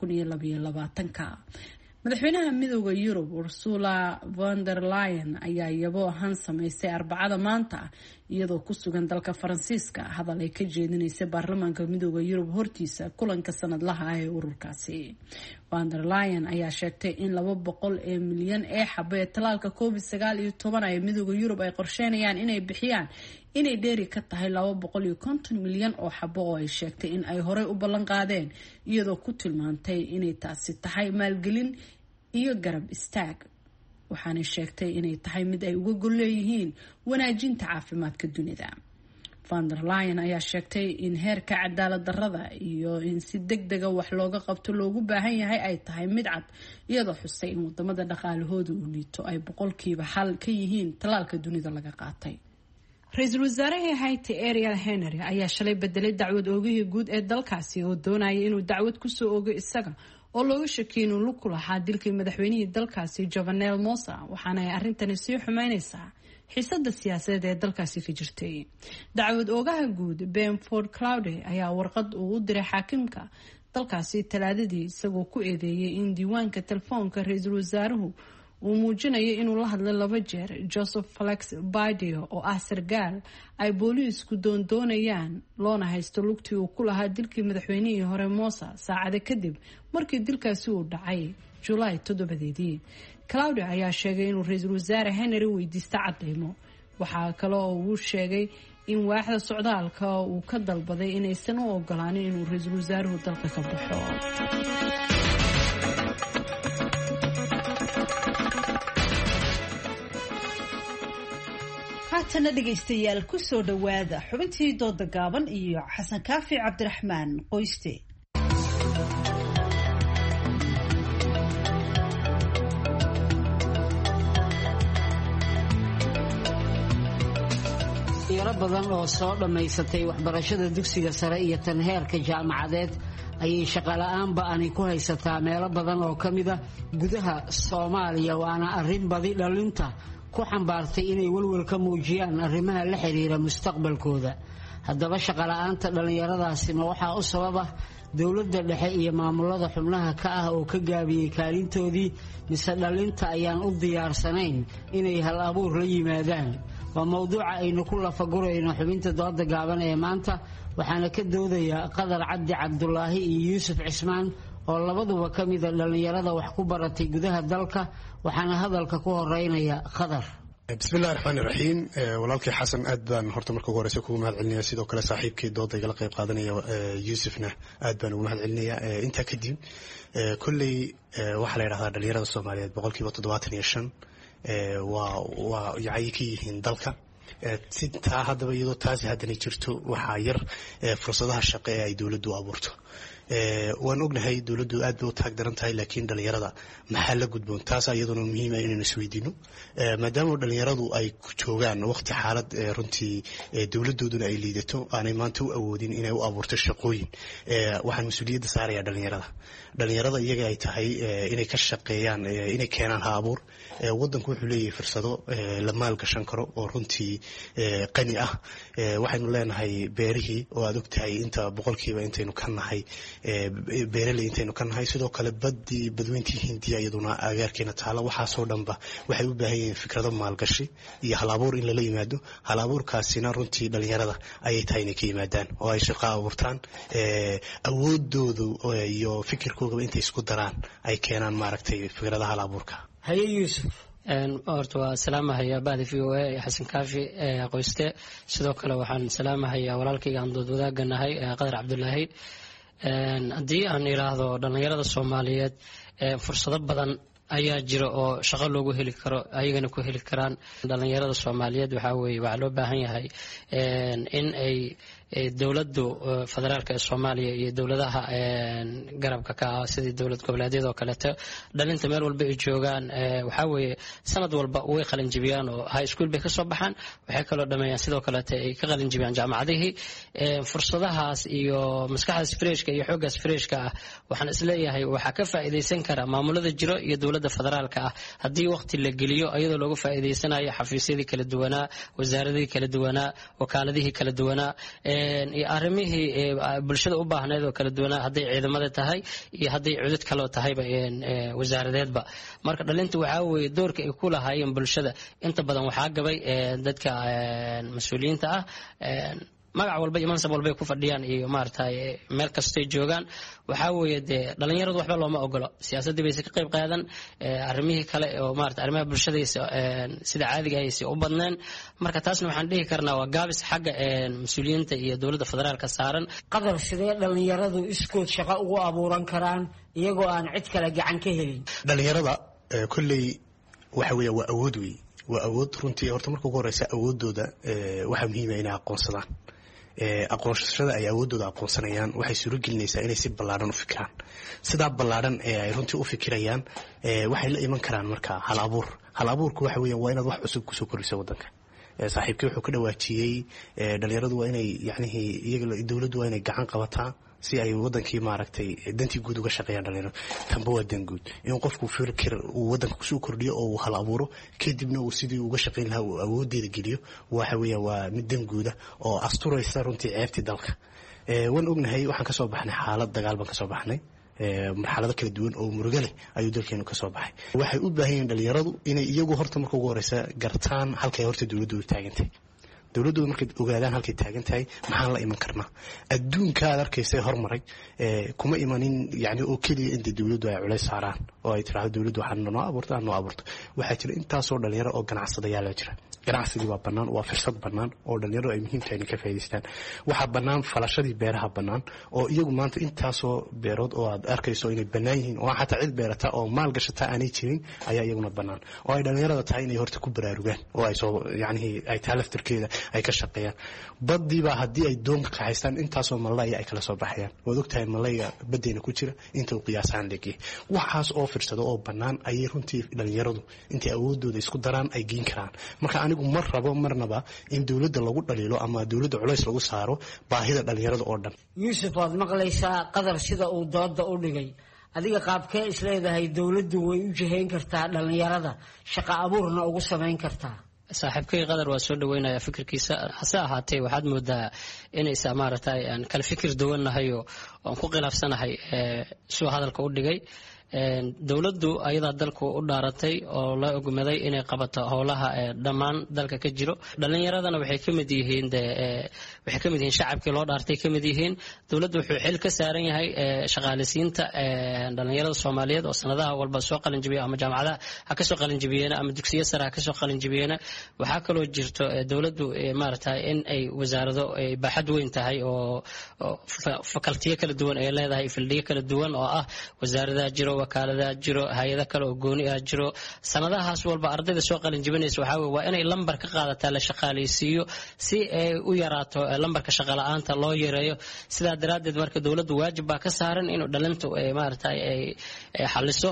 2022. Madaxweynaha Midowga Yurub Ursula von der Leyen ayaa yaboo ahaan samaysay Arbacada maanta iyadoo ku sugan dalka Faransiiska, hadal ay ka jeedinaysay baarlamaanka Midowga Yurub hortiisa kulanka sanadlaha ah ee ururkaasi. Von der Leyen ayaa sheegtay in 200 milyan ee xabo ee tallaalka COVID-19 ay Midowga Yurub ay qorsheynayaan inay bixiyaan inay dheeri ka tahay 250 milyan oo xabo oo ay sheegtay in ay horey u ballan qaadeen, iyadoo ku tilmaantay inay taasi tahay maalgelin iyo garab istaag. Waxaana sheegtay inay tahay mid ay uga gol leeyihiin wanaajinta caafimaadka dunida. Von der Leyen ayaa sheegtay in heerka cadaalad darrada iyo in si degdeg ah wax looga qabto loogu baahan yahay ay tahay mid cad, iyadoo xusay in wadamada dhaqaalahooda uu liito ay 1% ka yihiin tallaalka dunida laga qaatay. Ra-iisul wasaaraha Haiti Ariel Henry ayaa shalay bedelay dacwad oogihii guud ee dalkaasi oo doonayay inuu dacwad ku soo oogo isaga oo looga shakiyay inuu lug ku lahaa dilkii madaxweynihii dalkaasi Jovenel Moïse, waxaana ay arrintani sii xumeynaysaa xiisadda siyaasadeed ee dalkaasi ka jirtay. Dacwad oogaha guud Ben Ford Claude ayaa warqad uu u diray xaakimka dalkaasi Talaadadii isagoo ku eedeeyay in diiwaanka telefoonka ra-iisul wasaaruhu uu muujinayo inuu la hadlay 2 jeer Joseph Felix Badio oo ah sargaal ay booliisku doonayaan loona haysto lugtii uu ku lahaa dilkii madaxweynihii hore Moïse saacado kadib markii dilkaasi uu dhacay July 7. Claudia ayaa sheegay inuu ra-iisul wasaare Henry weydiista cadeymo. Waxaa kale oo uu sheegay in waaxda socdaalka uu ka dalbaday inaysan u ogolaanin inuu ra-iisul wasaaruhu dalka ka baxo. haatana dhegaystayaal ku soo dhawaada xubintii dooda gaaban iyo Xasan Kaafi Cabdiraxmaan Qoyste. dhalinyaro badan oo soo dhammaysatay waxbarashada dugsiga sare iyo tan heerka jaamacadeed ayay shaqo la'aan ba'ani ku haysataa meelo badan oo ka mid ah gudaha Soomaaliya, waana arrin badi dhalinta ku xambaartay inay walwal ka muujiyaan arrimaha la xiriira mustaqbalkooda. Haddaba shaqo la'aanta dhalinyaradaasi ma waxaa u sababa dowladda dhexe iyo maamulada xubnaha ka ah oo ka gaabiyey kaalintoodii, mise dhalinta ayaan u diyaarsanayn inay hal abuur la yimaadaan? waa mawduuca aynu ku lafagurayno xubinta dooda gaaban ee maanta, waxaana ka doodaya Qadar Cabdi Cabdulaahi iyo Yuusuf Cismaan oo labaduba ka mid ah dhalinyarada wax ku baratay gudaha dalka, waxaana hadalka ku horeynaya Qadar. bismillahi raxmaani raxiim. walaalkii xasan aad baan horta marka ugu horeysa kugu mahad celinaya, sidoo kale saaxiibkii dooda igala qayb qaadanaya Yuusufna aad baan ugu mahad celinaya. intaa kadib kolley waxaa la yidhahdaa dhalinyarada Soomaaliyeed 75% waa yacay ka yihiin dalka. taa haddaba iyadoo taasi haddana jirto waxaa yar fursadaha shaqo ee ay dowladdu abuurto. waan ognahay dowladdu aad bay u taag daran tahay, laakiin dhalinyarada maxaa la gudboon? taas iyaduna muhiim ah inaynu isweydiino, maadaama dhalinyaradu ay ku joogaan waqti xaalad runtii dowladooduna ay liidato, aanay maanta u awoodin inay u abuurto shaqooyin. waxaan mas-uuliyadda saarayaa dhalinyarada iyaga ay tahay inay ka shaqeeyaan, inay keenaan ha abuur. wadanku wuxuu leeyahay fursado la maalgashan karo oo runtii qani ah. waxaynu leenahay beerihii oo aad ogtahay inta boqolkiiba intaynu ka nahay beeraley intaynu ka nahay, sidoo kale badweyntii Hindiya iyaduna agaarkeena taala. waxaasoo dhanba waxay u baahan yihiin fikrado maalgashi iyo hal abuur in lala yimaado. hal abuurkaasina runtii dhalinyarada ayay tahay inay ka yimaadaan oo ay shaqo abuurtaan, awoodoodu iyo fikirkoogaba intay isku daraan ay keenaan maaragtay fikradaha hal abuurka. haye Yuusuf. horta waa salaamahayaa bahda VOA iyo Xasan Kaafi Qoyste, sidoo kale waxaan salaamahayaa walaalkayga aan dood wadaaganahay Qadar Cabdulaahi. haddii aan iraahdo dhalinyarada Soomaaliyeed fursado badan ayaa jira oo shaqo loogu heli karo ayagana ku heli karaan. dhalinyarada Soomaaliyeed waxaa weeye waxaa loo baahan yahay in ay dowladdu federaalka ee Soomaaliya iyo dowladaha garabka ka ah sidii dowlad goboleedyada oo kaleeto dhalinta meel walba ay joogaan waxaa weeye sanad walba way qalin jibiyaan oo high school bay ka soo baxaan, waxay kaloo dhameeyaan sidoo kaleeto ay ka qalin jibiyaan jaamacadihii. fursadahaas iyo maskaxdaas freshka iyo xooggaas freshka ah waxaan isleeyahay waxaa ka faa'iidaysan kara maamulada jiro iyo dowladda federaalka ah haddii waqti la geliyo iyadoo looga faa'iidaysanayo xafiisyadii kala duwanaa, wasaaradihii kala duwanaa, wakaaladihii kala duwanaa iyo arrimihii bulshada u baahneed oo kala duwanaa, hadday ciidamada tahay iyo hadday cudud kaloo tahayba wasaaradeedba. marka dhalinta waxaa weeye doorka ay ku lahaayeen bulshada inta badan waxaa gabay dadka mas-uuliyiinta ah magac walba iyo mansab walba ay ku fadhiyaan iyo maaragtay meel kastay joogaan. waxaa weeye dee dhalinyaradu waxba looma ogolo, siyaasaddii bayse ka qayb qaadan, arrimihii kale oo maaragtay arrimaha bulshadaysa sida caadiga ayse u badneen. marka taasna waxaan dhihi karnaa waa gaabis xagga mas-uuliyiinta iyo dowladda federaalka saaran. qadar sidee dhalinyaradu iskood shaqo ugu abuuran karaan iyagoo aan cid kale gacan ka helin? dhalinyarada kolley waxa weeye waa awood wey, waa awood runtii. horta marka ugu horeysa awoodooda waxaa muhiima inay aqoonsadaan. aqoonsashada ay awoodooda aqoonsanayaan waxay suuro gelinaysaa inay si ballaadhan u fikiraan. sidaa ballaadhan ee ay runtii u fikirayaan waxay la iman karaan marka hal abuur. hal abuurku waxa weeyaan waa inaad wax cusub kusoo kordhiso waddanka. saaxiibkii wuxuu ka dhawaajiyey dhalinyaradu waa inay yacnihii iyaga dowladdu waa inay gacan qabataa si ay wadankii maaragtay dantii guud uga shaqeeyaan dhalinyaradu. tanba waa dan guud in qofku fikir uu wadanka kusoo kordhiyo oo uu hal abuuro kadibna uu sidii uga shaqeyn lahaa uu awoodeeda geliyo. waxa weeyaan waa mid dan guuda oo asturaysa runtii ceebtii dalka. waan ognahay waxaan kasoo baxnay xaalad dagaal baan kasoo baxnay, marxalado kala duwan oo murugo leh ayuu dalkeenu kasoo baxay. waxay u baahan yihiin dhalinyaradu inay iyagu horta marka ugu horeysa gartaan halkay horta dowladdu u taagantahay. dowladooda markay ogaadaan halkay taagan tahay maxaan la iman karnaa. adduunka aad arkaysa hormaray kuma imanin yani oo keliya inta dowladdu ay culays saaraan oo ay tiraahdo dowladdu waxaa noo abuurto noo abuurto. waxaa jira intaasoo dhalinyaro oo ganacsadayaal jira. ganacsigii waa bannaan, waa fursad bannaan oo dhalinyaradu ay muhiim tahay inay ka faa'iidaystaan. waxaa bannaan falashadii beeraha bannaan oo iyagu maanta intaasoo beerood oo aad arkayso inay bannaan yihiin oo xataa cid beerata oo maal gashata aanay jirin ayaa iyaguna bannaan oo ay dhalinyarada tahay inay horta ku baraarugaan oo ay soo yacnihii ay tahay laftirkeeda ay ka shaqeeyaan. badiibaa haddii ay doonka kaxaystaan intaasoo malaya ay kala soo baxayaan. waad ogtahay malayga badeena ku jira inta uu qiyaasaan leegyahay. waxaas oo firsado oo bannaan ayay runtii dhalinyaradu intay awoodooda isku daraan ay geyn karaan. marka anigu mar rabo marnaba in dowladda lagu dhaliilo ama dowladda culays lagu saaro baahida dhalinyarada oo dhan. yuusuf waad maqlaysaa qadar sida uu dooda u dhigay. adiga qaabkee isleedahay dowladdu way u jihayn kartaa dhalinyarada shaqo abuurna ugu samayn kartaa? saaxiibkay qadar waa soo dhaweynaya fikirkiisa, hase ahaatee waxaad moodaa inaysa maaragtay aan kala fikir duwannahay oo aan ku khilaafsanahay suu hadalka u dhigay. dowladdu ayadaa dalku u dhaaratay oo la ogmaday inay qabato howlaha dhammaan dalka ka jiro. dhalinyaradana waxay ka mid yihiin shacabkii loo dhaartay ka mid yihiin. dowladdu wuxuu xil ka saaran yahay shaqaaleysiinta dhalinyarada Soomaaliyeed oo sanadaha walba soo qalin jibiya ama jaamacadaha ha ka soo qalin jibiyeena ama dugsiyo sare ha ka soo qalin jibiyeena. waxaa kaloo jirto dowladdu maaragtay in ay wasaarado ay baaxad weyn tahay oo fakaltiyo kala duwan ay leedahay, fildiyo kala duwan oo ah wasaaradaha jiro, wakaaladaha jiro, hay-ada kale oo gooni ah jiro. sanadahaas walba ardayda soo qalin jibinaysa waxaa weye waa inay lambar ka qaadataa la shaqaaleysiiyo si ay u yaraato lambarka shaqa la-aanta loo yareeyo. sidaa daraaddeed marka dowladdu waajib baa ka saaran inuu dhalintu maaragtay ay xaliso,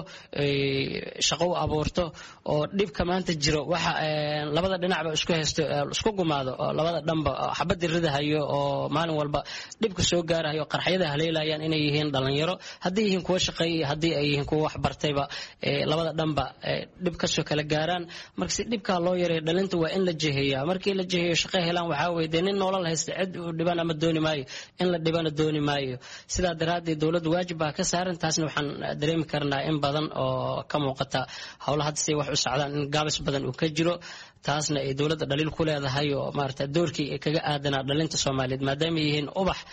shaqo u abuurto oo dhibka maanta jiro waxa labada dhinacba isku haysto isku gumaado oo labada dhanba xabad ridahayo oo maalin walba dhibka soo gaarayo qarxiyada haleelayaan inay yihiin dhalinyaro, haddii yihiin kuwa shaqeeya, haddii ay yihiin kuwa wax bartayba labada dhanba dhib kasoo kala gaaraan. marka si dhibkaa loo yareeyo dhalinta waa in la jeheeyaa. markii la jeheeyo shaqo helaan waxaa weye dee nin nolol haysta cid u dhiban ama dooni maayo, in la dhibana dooni maayo. sidaa daraaddeed dowladdu waajib baa ka saaran. taasna waxaan dareemi karnaa in badan oo ka muuqata howlaha hadda say wax u socdaan in gaabis badan uu ka jiro. taasna ay dowladda dhaliil ku leedahay oo maaragta doorkii kaga aadanaa dhalinta Soomaaliyeed maadaama yihiin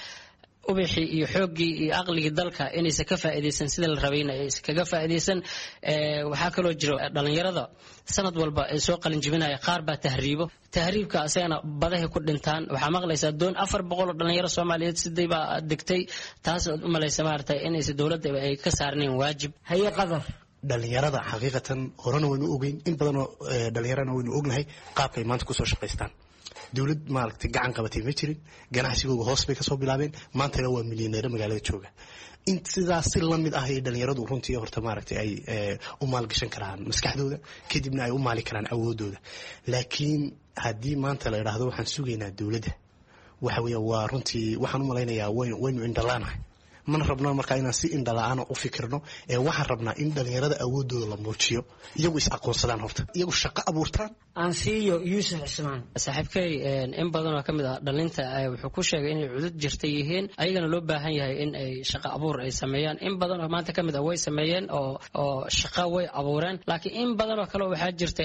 ubaxii iyo xooggii iyo aqligii dalka inaysan ka faa'iidaysan sida la rabayna aysan kaga faa'iidaysan. waxaa kaloo jiro dhalinyarada sanad walba ay soo qalin jibinaya qaar baa tahriibka asagana badahay ku dhintaan. waxaa maqlaysaa doon 400 oo dhalinyaro Soomaaliyeed siday baa degtay. taas u malaysa maaragtay inaysan dowladda ay ka saarneen waajib. haye qadar dhalinyarada xaqiiqatan horena waynu ogeyn in badanoo dhalinyarana waynu ognahay qaabkay maanta kusoo shaqaystaan. dowlad maaragtay gacan qabatay ma jirin, ganacsigooga hoos bay kasoo bilaabeen, maantana waa milyaneero magaalada jooga. in sidaas si lamid ah ay dhalinyaradu runtii horta maaragtay ay u maalgashan karaan maskaxdooda, kadibna ay u maali karaan awoodooda. laakiin haddii maanta la idhaahdo waxaan sugaynaa dowladda, waxa weeye waa runtii waxaan u malaynayaa waynu indhalaanahay. mana rabno markaa inaan si indhala-aan u fikirno, waxaan rabnaa in dhalinyarada awoodooda la muujiyo, iyagu is aqoonsadaan, horta iyagu shaqo abuurtaan. ansiyo yuusuf cismaan saaxiibkay in badan oo ka mid ah dhalinta wuxuu ku sheegay inay cudud jirta yihiin, ayagana loo baahan yahay in ay shaqo abuur ay sameeyaan. in badan oo maanta ka mid ah way sameeyeen oo shaqo way abuureen, laakiin in badan oo kale waxaa jirta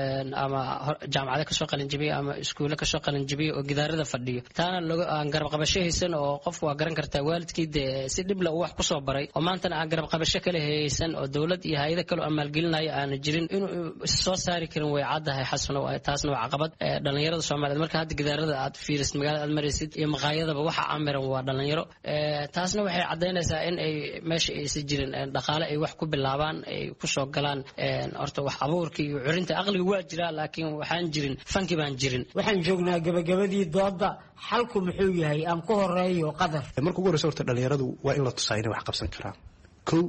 ama jaamacado kasoo qalinjabiya ama iskuulle kasoo qalinjabiya oo gidaarada fadhiyo, taana aan garab qabasho haysan, oo qofku waa garan kartaa waalidkii dee si dhibla uu wax ku soo baray, oo maantana aan garab qabasho kale haysan, oo dowlad iyo hay'ado kale oo maalgelinaya aana jirin, inuu soo saari karin way caddahay. taasna waa caqabad dhalinyarada Soomaaliyeed. marka hadda gidaarada aad fiirisid, magaalada aad maraysid iyo maqaayadaba waxa amiran waa dhalinyaro. taasna waxay caddaynaysaa in ay meesha aysan jirin dhaqaale ay wax ku bilaabaan, ay ku soo galaan. horta wax abuurka iyo curinta aqliga waa jiraa, laakiin waxaan jirin fanki baan jirin. waxaan joognaa gabagabadii dooda, xalku muxuu yahay? aan ku horeeyo Qadar. marka ugu horeysa horta dhalinyaradu waa in la tusaa inay wax qabsan karaan. kow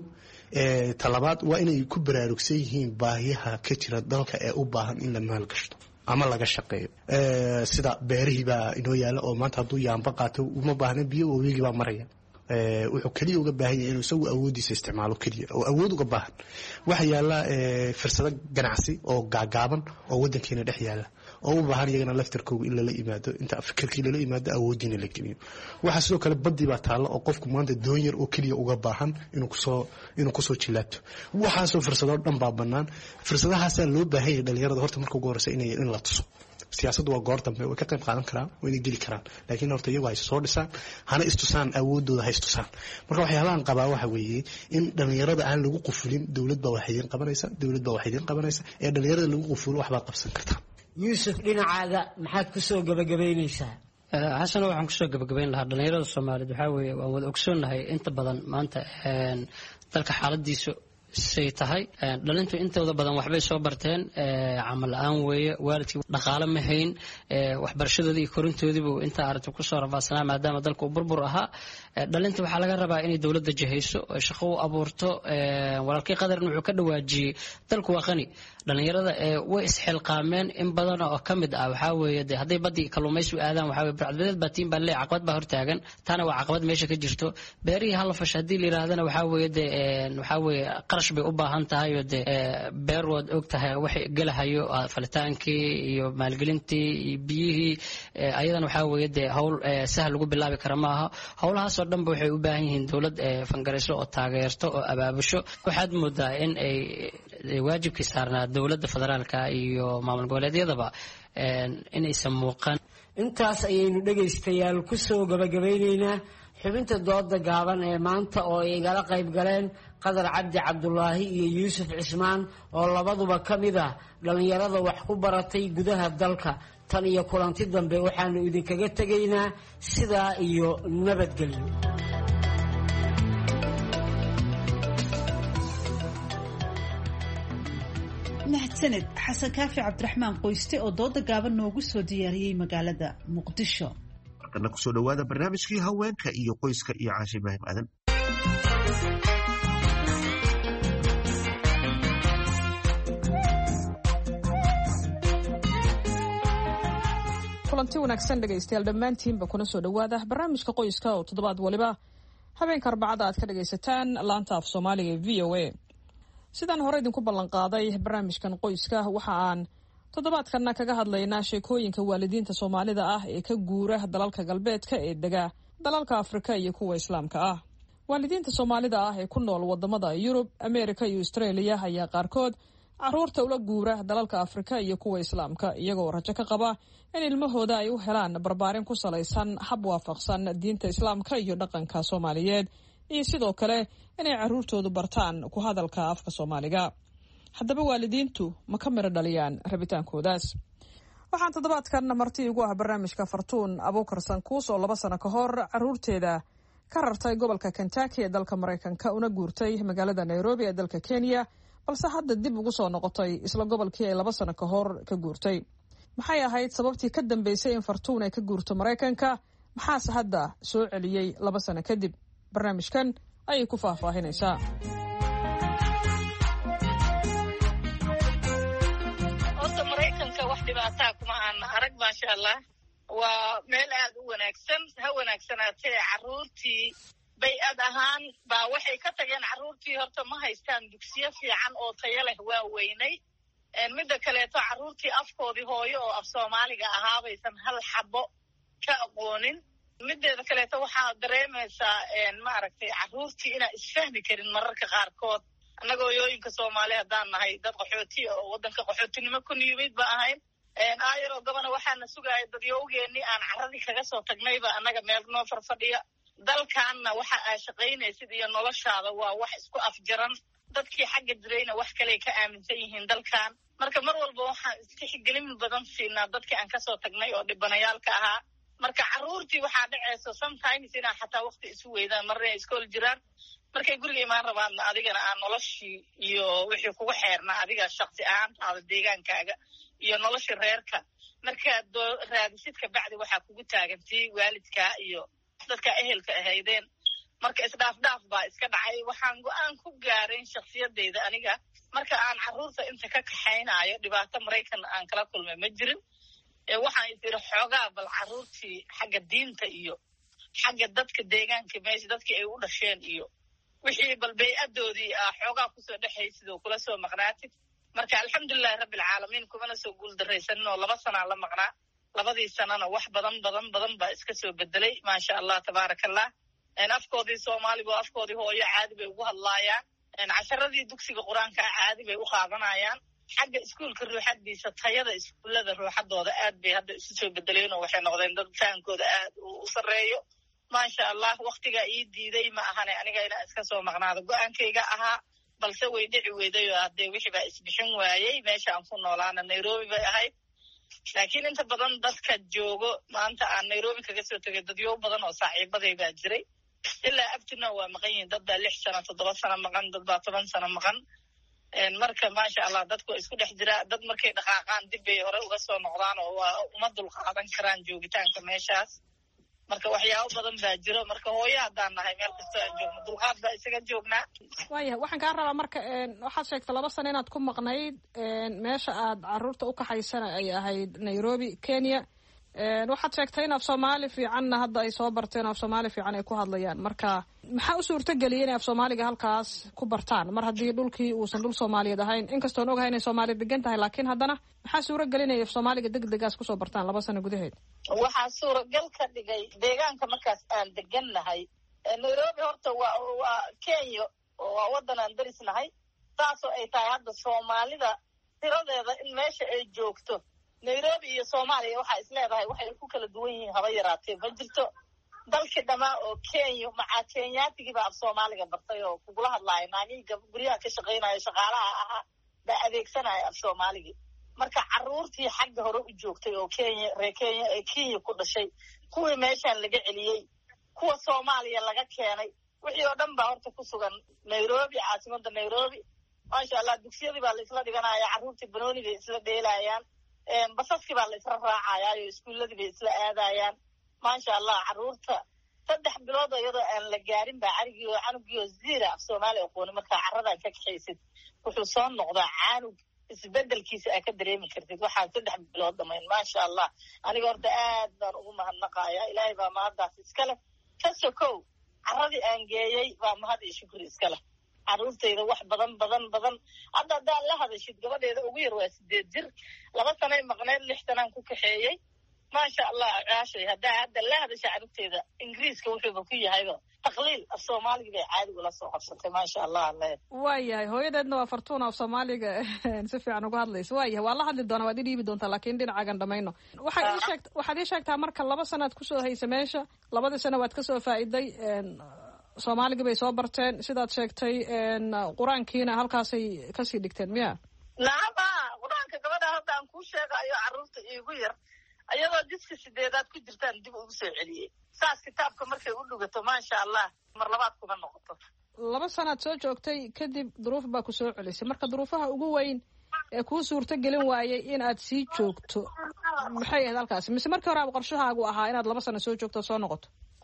talabaad waa inay ku baraarugsan yihiin baahiyaha ka jira dalka ee u baahan in la maalgashto ama laga shaqeeyo. sida beerihii baa inoo yaala, oo maanta hadduu yaamba qaato uma baahna biyo, wabigii baa maraya. wuxuu keliya uga baahan yahay inuu isagu awoodiisa isticmaalo keliya, oo awood uga baahan. waxaa yaala fursado ganacsi oo gaagaaban oo wadankeena dhex yaala, oo u baahan iyagana laftarkooga in lala yimaado, inta fikirkii lala yimaado awoodiina la geliyo. waxaa sidoo kale badii baa taalla, oo qofku maanta doon yar oo keliya uga baahan inuu kusoo jilaabto. waxaasoo fursadoo dhan baa bannaan. fursadahaasaa loo baahan yahay dhalinyarada horta marka ugu horeysa in la tuso. siyaasaddu waa goor dambe, way ka qayb qaadan karaan, wayna geli karaan, laakiin horta iyagu hay soo dhisaan, hana istusaan, awoodooda ha istusaan. marka waxyaalahan qabaa waxa weeye in dhalinyarada aan lagu qufulin dowlad baa wax idiin qabanaysa, dowlad baa wax idiin qabanaysa, ee dhalinyarada lagu qufulo waxbaad qabsan kartaa. yuusuf, dhinacaaga maxaad kusoo gabagabaynaysaa? xasano, waxaan kusoo gabagabayn lahaa dhalinyarada Soomaaliyeed. waxaa weeye waan wada ogsoonnahay inta badan maanta dalka xaaladiisu say tahay. dhalintu intooda badan waxbay soo barteen, camal la-aan weeye, waalidkii dhaqaale ma hayn, waxbarashadoodii iyo korintoodiibu intaa aragti kusoo rafaadsanaa maadaama dalka uu burbur ahaa. dhalinta waxaa laga rabaa inay dowladda jahayso, shaqo u abuurto. walaalkii Qadarna wuxuu ka dhawaajiyey dalku waa qani, dhalinyarada way isxilqaameen. in badan oo ka mid ah waxaa weeye de hadday badii kalluumaysi u aadaan, waxaa weye burcadbadeed baa tiin baa leey, caqabad baa hortaagan, taana waa caqabad meesha ka jirto. beerihii hala fasha haddii la yidhaahdana waxaa weeye de waxaa weeye qarash bay u baahan tahay, oo de beer waad og tahay waxay gelahayo falitaankii iyo maalgelintii iyo biyihii, ayadana waxaa weeye de hawl sahal lagu bilaabi kara maaha. howlahaasoo dhanba waxay u baahan yihiin dowlad fangarayso oo taageerto oo abaabusho. waxaad moodaa in ay waajibkii saarnaa dowladda federaalka iyo maamul goboleedyadaba inaysan muuqan. intaas ayaynu dhegaystayaal kusoo gabagabaynaynaa xubinta dooda gaaban ee maanta, oo ay igala qayb galeen Qadar Cabdi Cabdulaahi iyo Yuusuf Cismaan, oo labaduba ka mid ah dhalinyarada wax ku baratay gudaha dalka. tan iyo kulanti dambe waxaanu idinkaga tegaynaa sidaa iyo nabadgelyo. mahadsaned xasan kaafi cabdiraxmaan qoyste oo dooda gaaban noogu soo diyaariyey magaalada Muqdisho. markana kusoo dhawaada barnaamijkii haweenka iyo qoyska iyo Caashe Ibraahim Aadan. kulanti wanaagsan dhegaystayaal dhammaantiinba kuna soo dhawaada barnaamijka qoyska oo toddobaad waliba habeenka Arbacada aad ka dhagaysataan laanta af Soomaaliga ee VOA. sidaan hore idinku ballan qaaday barnaamijkan qoyska waxa aan toddobaadkana kaga hadlaynaa sheekooyinka waalidiinta Soomaalida ah ee ka guura dalalka galbeedka ee dega dalalka Afrika iyo kuwa Islaamka ah. waalidiinta Soomaalida ah ee ku nool wadamada Yurub, Ameerika iyo Australia ayaa qaarkood caruurta ula guura dalalka Afrika iyo kuwa Islaamka iyagoo rajo ka qaba in ilmahooda ay u helaan barbaarin ku salaysan hab waafaqsan diinta Islaamka iyo dhaqanka Soomaaliyeed, iyo sidoo kale inay caruurtoodu bartaan ku hadalka afka Soomaaliga. haddaba waalidiintu ma ka miro dhaliyaan rabitaankoodaas? waxaan toddobaadkan marti ugu ah barnaamijka Fartuun Abuukar Sankuus oo 2 sano ka hor caruurteeda ka rartay gobolka Kentucky ee dalka Mareykanka una guurtay magaalada Nairobi ee dalka Kenya balse hadda dib ugu soo noqotay isla gobolkii ay 2 sano ka hor ka guurtay. maxay ahayd sababtii ka dambeysay in Fartuun ay ka guurto Mareykanka? maxaase hadda soo celiyey 2 sano kadib? barnaamijkan ayay ku faahfaahinaysaa. horta Mareykanka wax dhibaataa kuma aan arag maasha Allah. waa meel aad u wanaagsan, ha wanaagsanaatee carruurtii bay-ad ahaan baa waxay ka tageen carruurtii horta ma haystaan dugsiyo fiican oo tayo leh waa weynay. midda kaleeto carruurtii afkoodii hooyo oo af Soomaaliga ahaa baysan hal xabo ka aqoonin. mideeda kaleeto waxaa dareemaysaa maaragtay carruurtii inaan isfahmi karin mararka qaarkood. annagoo hooyooyinka Soomaali haddaan nahay dad qaxooti oo waddanka qaxootinimo ku yimid ba ahayn. aayaroo gabana waxaana sugaya dadyowgeennii aan carradii kaga soo tagnayba annaga meel noo farfadhiya. dalkaanna waxa aa shaqaynaysid iyo noloshaada waa wax isku afjaran. dadkii xagga jirayna wax kaley ka aaminsan yihiin dalkan. marka mar walba waxaan istixgelin badan siinaa dadkii aan kasoo tagnay oo dhibanayaalka ahaa. marka carruurtii waxaa dhacayso sometimes inaa xataa waqti isu weydaan marna ay iskool jiraan. markay guriga imaan rabaadna adigana aan noloshii iyo wixii kugu xeernaa adiga shaksi ahaantaada deegaankaaga iyo noloshii reerka markaad raadisid ka bacdi waxaa kugu taagantii waalidkaa iyo dadka ehelka ahaydeen. marka isdhaafdhaaf baa iska dhacay. waxaan go-aan ku gaarayn shaksiyadeyda aniga marka aan carruurta inta ka kaxaynaayo dhibaato Maraykan aan kala kulmay ma jirin. waxaan is iri xoogaa bal carruurtii xagga diinta iyo xagga dadka deegaanka meesha dadkii ay u dhasheen iyo wixii bal bay-adoodii xoogaa kusoo dhexaysid oo kula soo maqnaatid. marka alxamdulilahi rabbilcaalamiin kumana soo guuldaraysanin oo 2 sanaa la maqnaa. 2 sanana wax badan baa iska soo bedelay maasha Allah tabaarakallah. afkoodii Soomaaliga afkoodii hooyo caadi bay ugu hadlaayaan. casharadii dugsiga quraanka caadi bay u qaadanayaan. xagga iskuulka ruuxadiisa tayada iskuulada ruuxadooda aad bay hadda isu soo bedeleen oo waxay noqdeen dad faankooda aad u sareeyo maasha Allah. waqtiga ii diiday ma ahane aniga inaan iska soo maqnaado go-aankayga ahaa, balse way dhici weyday oo hadee wixii baa isbixin waayey. meesha aan ku noolaana Nairobi bay ahayd. laakiin inta badan dadka joogo maanta aan Nairobi kaga soo tegay dadyo badan oo saaxiibaday baa jiray. ilaa abtina waa maqan yihiin. dad baa 6 sano 7 sano maqan, dad baa 10 sano maqan. marka maasha Allah dadku isku dhex jira. dad markay dhaqaaqaan dib bay hore uga soo noqdaan oo waa uma dulqaadan karaan joogitaanka meeshaas. marka waxyaabo badan baa jiro. marka hooyo haddaan nahay meel kasta aan joogno dulqaad baa isaga joognaa. waayahay waxaan kaa rabaa marka waxaad sheegtay 2 sano inaad ku maqnayd. meesha aad carruurta u kaxaysana ay ahayd Nairobi, Kenya. waxaad sheegtay in af Soomaali fiicanna hadda ay soo barteen, af Soomaali fiican ay ku hadlayaan. marka maxaa u suurtageliyay inay af Soomaaliga halkaas ku bartaan mar haddii dhulkii uusan dhul Soomaaliyeed ahayn? inkastoon ogahay inay Soomaali degan tahay, laakiin haddana maxaa suuragelinaya af Soomaaliga degdegaas kusoo bartaan 2 sano gudaheed? waxaa suuragal ka dhigay deegaanka markaas aan degannahay. Nairobi horta waa Kenya oo waa waddan aan darisnahay. taasoo ay tahay hadda Soomaalida tiradeeda in meesha ay joogto Nairobi iyo Soomaaliya waxaa is leedahay waxay ku kala duwan yihiin haba yaraatee ma jirto. dalkii dhamaa oo Kenya macaa Kenyaatigii baa af Soomaaliga bartay oo kugula hadlaaya naaniga guryaha ka shaqaynaya shaqaalaha ahaa baa adeegsanaya af Soomaaligii. marka carruurtii xagga hore u joogtay oo Kenya ku dhashay kuwii meeshaan laga celiyey kuwa Soomaaliya laga keenay wixii oo dhan baa horta ku sugan Nairobi, caasimadda Nairobi. maasha Allah dugsiyadii baa la isla dhiganaya, carruurtii banooni bay isla dheelayaan. basaskii baa la isla raacayaa iyo iskuuladii bay isla aadayaan. maasha Allah carruurta 3 bilood iyadoo aan la gaarin baa canugii ziira af Soomaali aqooni. markaa carradan ka kaxaysid wuxuu soo noqdaa canug isbedelkiisa aad ka dareemi kartid. waxaa 3 bilood dhamayn maasha Allah. aniga horta aad baan ugu mahadnaqayaa. ilaahay baa mahaddaas iska leh. ka sokow carradii aan geeyey baa mahad iyo shukri iska leh. carruurtayda wax badan hadda haddaan la hadashid gabadheeda ugu yar waa 8 jir. 2 sanay maqneed 6 sanaan ku kaxeeyey. maasha Allah caashay hadda la hadasha carruurtayda ingiriiska wuxuuba ku yahayba taqliil af Soomaaliga bay caadi ula soo qabsatay maasha Allah. waayahay hooyadeedna waa Fartuun af Soomaaliga si fiican uga hadlaysa. waayahay waa la hadli doonaa, waad dhiibi doontaa, laakiin dhinacaagan dhamayno. waxaad ii sheegtaa marka 2 sanaad kusoo haysa meesha, 2 sano waad kasoo faa'iiday. Soomaaliga bay soo barteen sidaad sheegtay. qur-aankiina halkaasay kasii dhigteen miya? naaba qur-aanka gabadha hadda aan kuu sheegayo carruurta iigu yar ayadoo jidka 8aad ku jirtaan dib ugu soo celiyey. saas kitaabka markay u dhugato maasha Allah mar labaad kuma noqoto. 2 sanaad soo joogtay kadib duruuf baa ku soo celisay marka duruufaha ugu weyn ee kuu suurto gelin waayay in aad sii joogto maxay ahayd halkaasi mise markii hore qorshahaagu ahaa inaad 2 sano soo joogto soo noqoto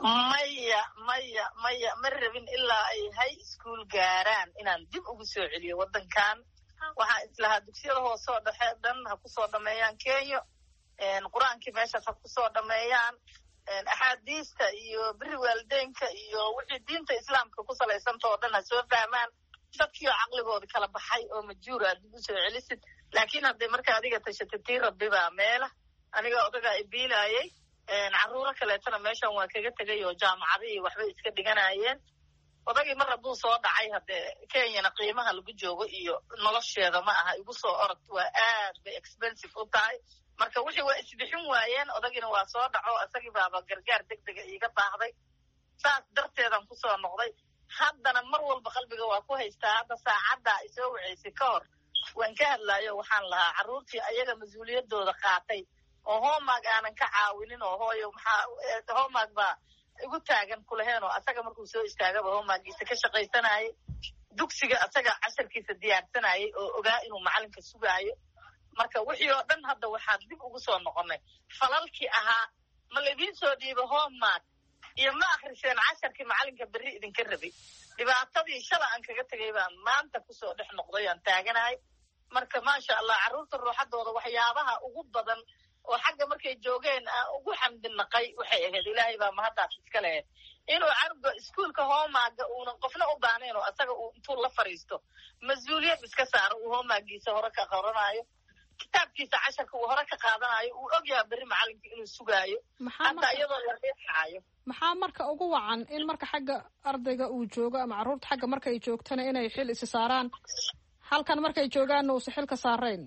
maya ma rabin ilaa ay high school gaaraan inaan dib ugu soo celiyo waddankan waxaan islahaa dugsiyada hoose oo dhexe dhan ha kusoo dhameeyaan Kenya qur-aankii meeshaas ha kusoo dhameeyaan axaadiista iyo biri waalideynka iyo wixii diinta islaamka ku salaysanta oo dhan ha soo fahmaan dadkii oo caqligooda kala baxay oo majuura dib u soo celisid laakiin hadday marka adiga tashatay tii rabbi baa meela aniga odagaa ibiilaayay carruuro kaleetana meeshan waa kaga tegay oo jaamacadihii waxbay iska dhiganayeen odagii mar hadduu soo dhacay haddee kenyana qiimaha lagu joogo iyo nolosheeda ma aha igu soo orod waa aad bay expensive u tahay marka wixii waa isbixin waayeen odagiina waa soo dhaco isagii baaba gargaar degdega iiga baahday saas darteedan kusoo noqday haddana mar walba qalbiga waa ku haystaa hadda saacaddaa isoo waceysay ka hor waan ka hadlaayo waxaan lahaa carruurtii ayaga mas-uuliyadooda qaatay oo homework aanan ka caawinin oo hooyo maxaa homework baa igu taagan kulaheen oo asaga markuu soo istaagaba homeworkiisa ka shaqaysanayay dugsiga asaga casharkiisa diyaarsanayay oo ogaa inuu macalinka sugaayo marka wixii oo dhan hadda waxaan dib ugu soo noqonay falalkii ahaa ma laydin soo dhiibo homework iyo ma akhriseen casharkii macalinka berri idinka rabay dhibaatadii shala aan kaga tegay baan maanta kusoo dhex noqday aan taaganahay marka maasha allah carruurta ruuxadooda waxyaabaha ugu badan oo xagga markay joogeen ugu xamdinaqay waxay ahayd ilaahay baa mahaddaas iska lehed inuu canuga iskuolka hoomaaga uunan qofna u baanayn oo asaga uu intuu la fadhiisto mas-uuliyad iska saaro uu hoomaagiisa hore ka qoranaayo kitaabkiisa casharka uu hore ka qaadanayo uu ogyaha berri macalinka inuu sugaayo hadda iyadoo la riixaayo maxaa marka ugu wacan in marka xagga ardayga uu joogo ama carruurta xagga markay joogtana inay xil isi saaraan halkan markay joogaanna uusa xilka saarayn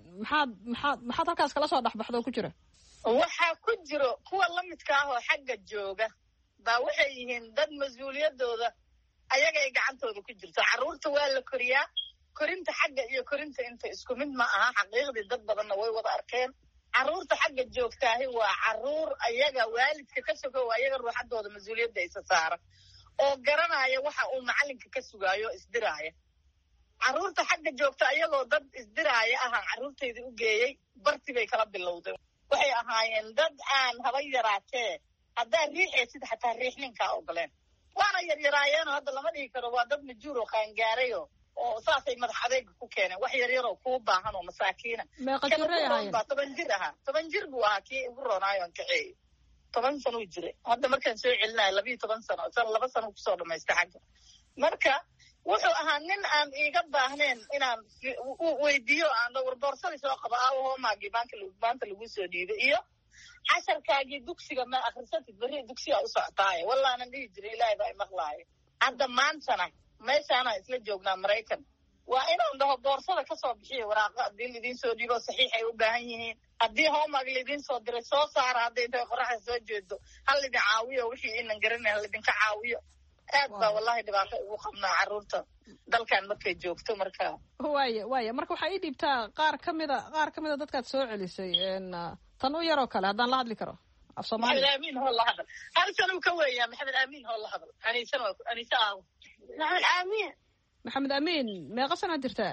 maxaad halkaas kala soo dhexbaxdo ku jira waxaa ku jiro kuwa lamidka ah oo xagga jooga baa waxay yihiin dad mas-uuliyadooda ayagay gacantooda ku jirto carruurta waa la koriyaa korinta xagga iyo korinta inta isku mid ma aha xaqiiqdii dad badanna way wada arkeen carruurta xagga joogtaahi waa carruur ayaga waalidka ka sogo ayaga ruuxadooda mas-uuliyadda isa saara oo garanaya waxa uu macalinka ka sugaayo o isdiraaya carruurta xagga joogta ayagoo dad isdiraaya ahaa carruurtayda u geeyey barti bay kala bilowday waxay ahaayeen dad aan haba yaraatee haddaad riixaysid xataa riixninkaa ogoleen waana yaryaraayeenoo hadda lama dhihi karo waa dad majuur oo qaangaarayo oo saasay madax adeega ku keeneen wax yaryaroo kuu baahan oo masaakiina baa 10 jir ahaa 10 jir buu ahaa kii igu roonaayo aan kaceeyo 10 sanuu jiray hadda markaan soo celinayo 12 sano 2 sano kusoo dhamaysta xagga marka wuxuu ahaa nin aan iiga baahnayn inaan weydiiyo aan dhowr boorsadii soo qaba homaagii maanta lagu soo dhiibay iyo casharkaagii dugsiga ma akhrisatid berri dugsigaa u socotaaye wallaanan dhihi jiray ilaahay baa imaqlaayo hadda maantana meeshaanaan isla joognaa maraykan waa inaan dhaho boorsada kasoo bixiya waraaqa haddii laidiin soo dhiibo saxiixay u baahan yihiin haddii homework laidiin soo diray soo saara hadday intay qoraxda soo jeedo hal idin caawiyo wixii inan garanay hal idinka caawiyo aad baa wallahi dhibaato ugu qabnaa carruurta dalkan markay joogto marka waaya marka waxaa ii dhiibtaa qaar kamida dadkaad soo celisay tan u yaroo kale haddaan la hadli karo af soomaali maxamed aamin hoo la hadal hal sanuu ka weeyaa maxamed aamin hoo la hadal anise aaw maxamed aamin meeqa sanaad jirtaa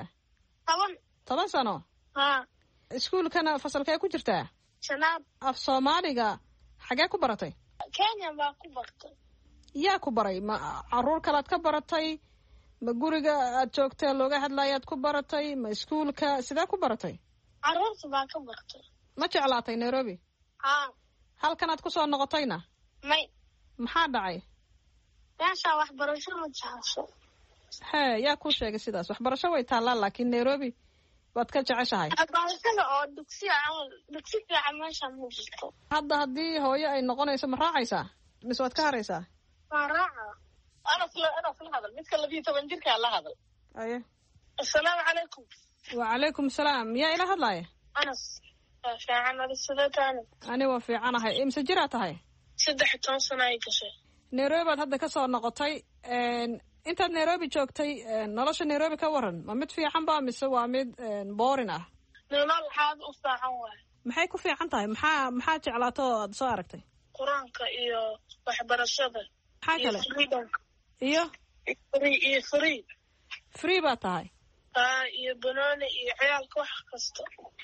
10 sano iskuolkana fasalkee ku jirtaa shanaad af soomaaliga xagee ku baratay kenya baa ku bartay yaa ku baray ma carruur kalead ka baratay ma guriga aad joogtee looga hadlaayaad ku baratay ma iskuolka sidee ku baratay carruurta baa ka bartay ma jeclaatay nairobi halkanaad ku soo noqotayna may maxaa dhacay meeshaa waxbarasho ma jecesho hee yaa kuu sheegay sidaas waxbarasho way taallaa laakiin nairobi waad ka jeceshahay waxbarashada oo dugsi fiican meesha ma jirto hadda haddii hooyo ay noqonayso ma raacaysaa mise waad ka haraysaa waa raaca anas la hadal midka 12 jirkaa la hadal aye assalaamu calaykum wacalaykum salaam yaa ila hadlaaya anas waa fiican adisidataani ani waa fiicanahay imse jiraa tahay 13 sano ay gashay nairobi baad hadda ka soo noqotay intaad nairobi joogtay nolosha nairobi ka waran ma mid fiican ba mise waa mid boorin ah nolol waxaad u fiican waay maxay ku fiican tahay maxaa jeclaato aad soo aragtay qur-aanka iyo waxbarashada maxaa kale iyo free baa tahay iyo banooni iyo ciyaalka wax kasta.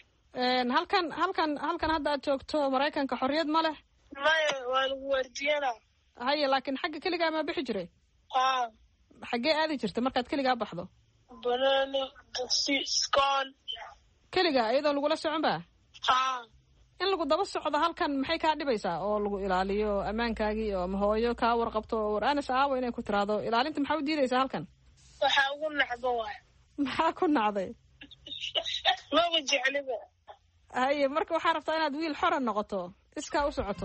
halkan hadda aad joogto Maraykanka xorriyad ma leh? maya waa lagu waardiyanaa. haye laakiin xagga keligaa ma bixi jiray? xaggee aadi jirta markaad keligaa baxdo? banooni, dugsi, iskool. keligaa iyadoo lagula socon ba? in lagu daba socdo halkan maxay kaa dhibaysaa oo lagu ilaaliyo ammaankaagii oo ama hooyo kaa warqabto oo war anas aawo inay ku tiraahdo ilaalinta maxaa u diidaysaa halkan? waxaa ugu nacdo waay. maxaa ku nacday? maba jecliba. haye marka waxaa rabtaa inaad wiil xora noqoto iskaa u socoto.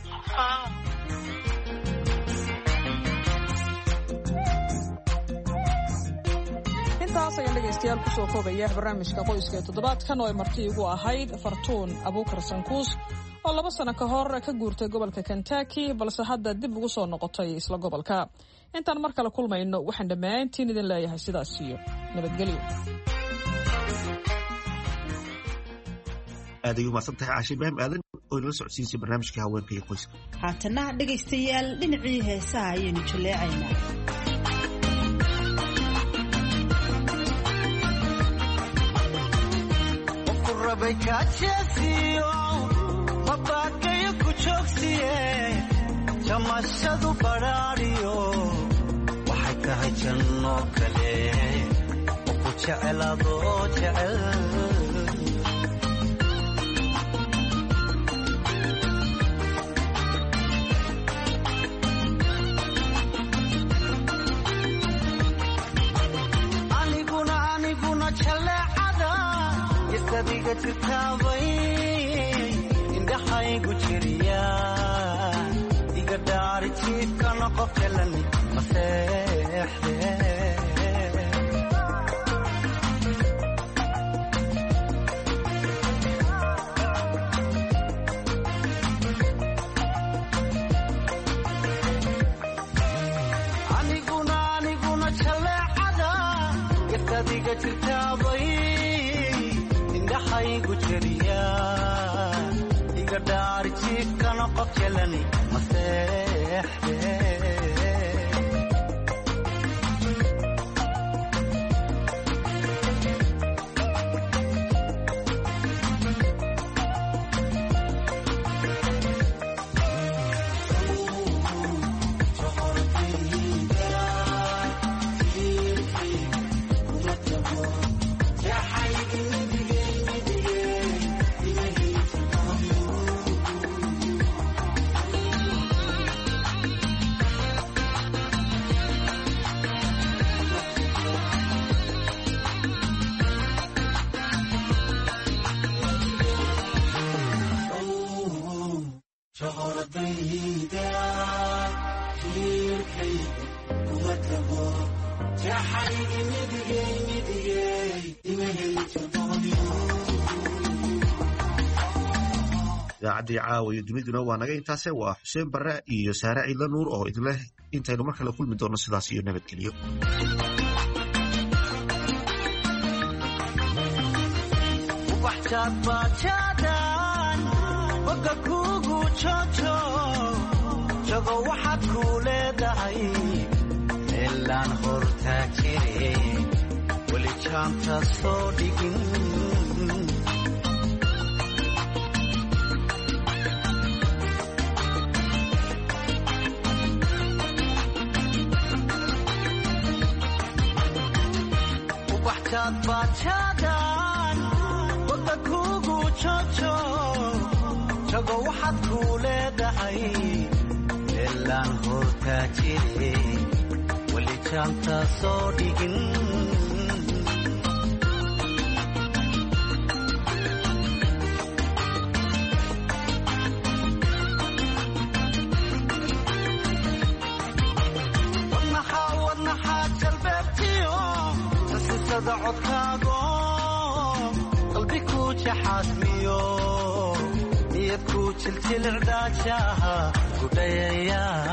intaas ayaan dhegaystayaal kusoo koobaya barnaamijka qoyska ee toddobaadkan oo ay marti igu ahayd Fartuun Abuukar Sankuus oo 2 sano ka hor ka guurtay gobolka Kentucky balse hadda dib ugu soo noqotay isla gobolka. intaan mar kale kulmayno waxaan dhammaantiin idin leeyahay sidaas iyo nabadgelyo. aad ayuu mahadsantahay Caashi Ibraahim aadan oo inala socodsiisay barnaamijka haweenka iyo qoyska. haatana dhegaystayaal dhinacii heesaha ayaynu jaleecaynaa. mabakayo ku joogsiye jamashadu baraariyo waxay tahay janno kale oo ku jecelaadoo jecel aniguna jaleecada isadiga jirtaabay indhaxaygu jiriya iga dhaari jiifkana qof kalani maseexde aniguna jaleecada isadiga jirtaabay indhaxaygu jiriya iga dhaari jiifkana qof kalani maseexde idaacadii caawa iyo duniduna waa naga intaase waa Xuseen Barre iyo Saare Ciidla Nuur oo idin leh intaynu mar kale kulmi doono sidaas iyo nabadgelyo. waxaad baajaadaan boga kugu jojo jago waxaad ku leedahay meelaan hortaa jire weli jaanta soo dhigin waxaad baajaadaan boga kugu jojo jago waxaad ku leedahay meelaan hortaa jire weli jaanta soo dhigin wadnaxaa jalbeebtiyo sasisada codkaago qalbi ku jaxaasmiyo niyad ku jiljilicdaajaha gudhayaya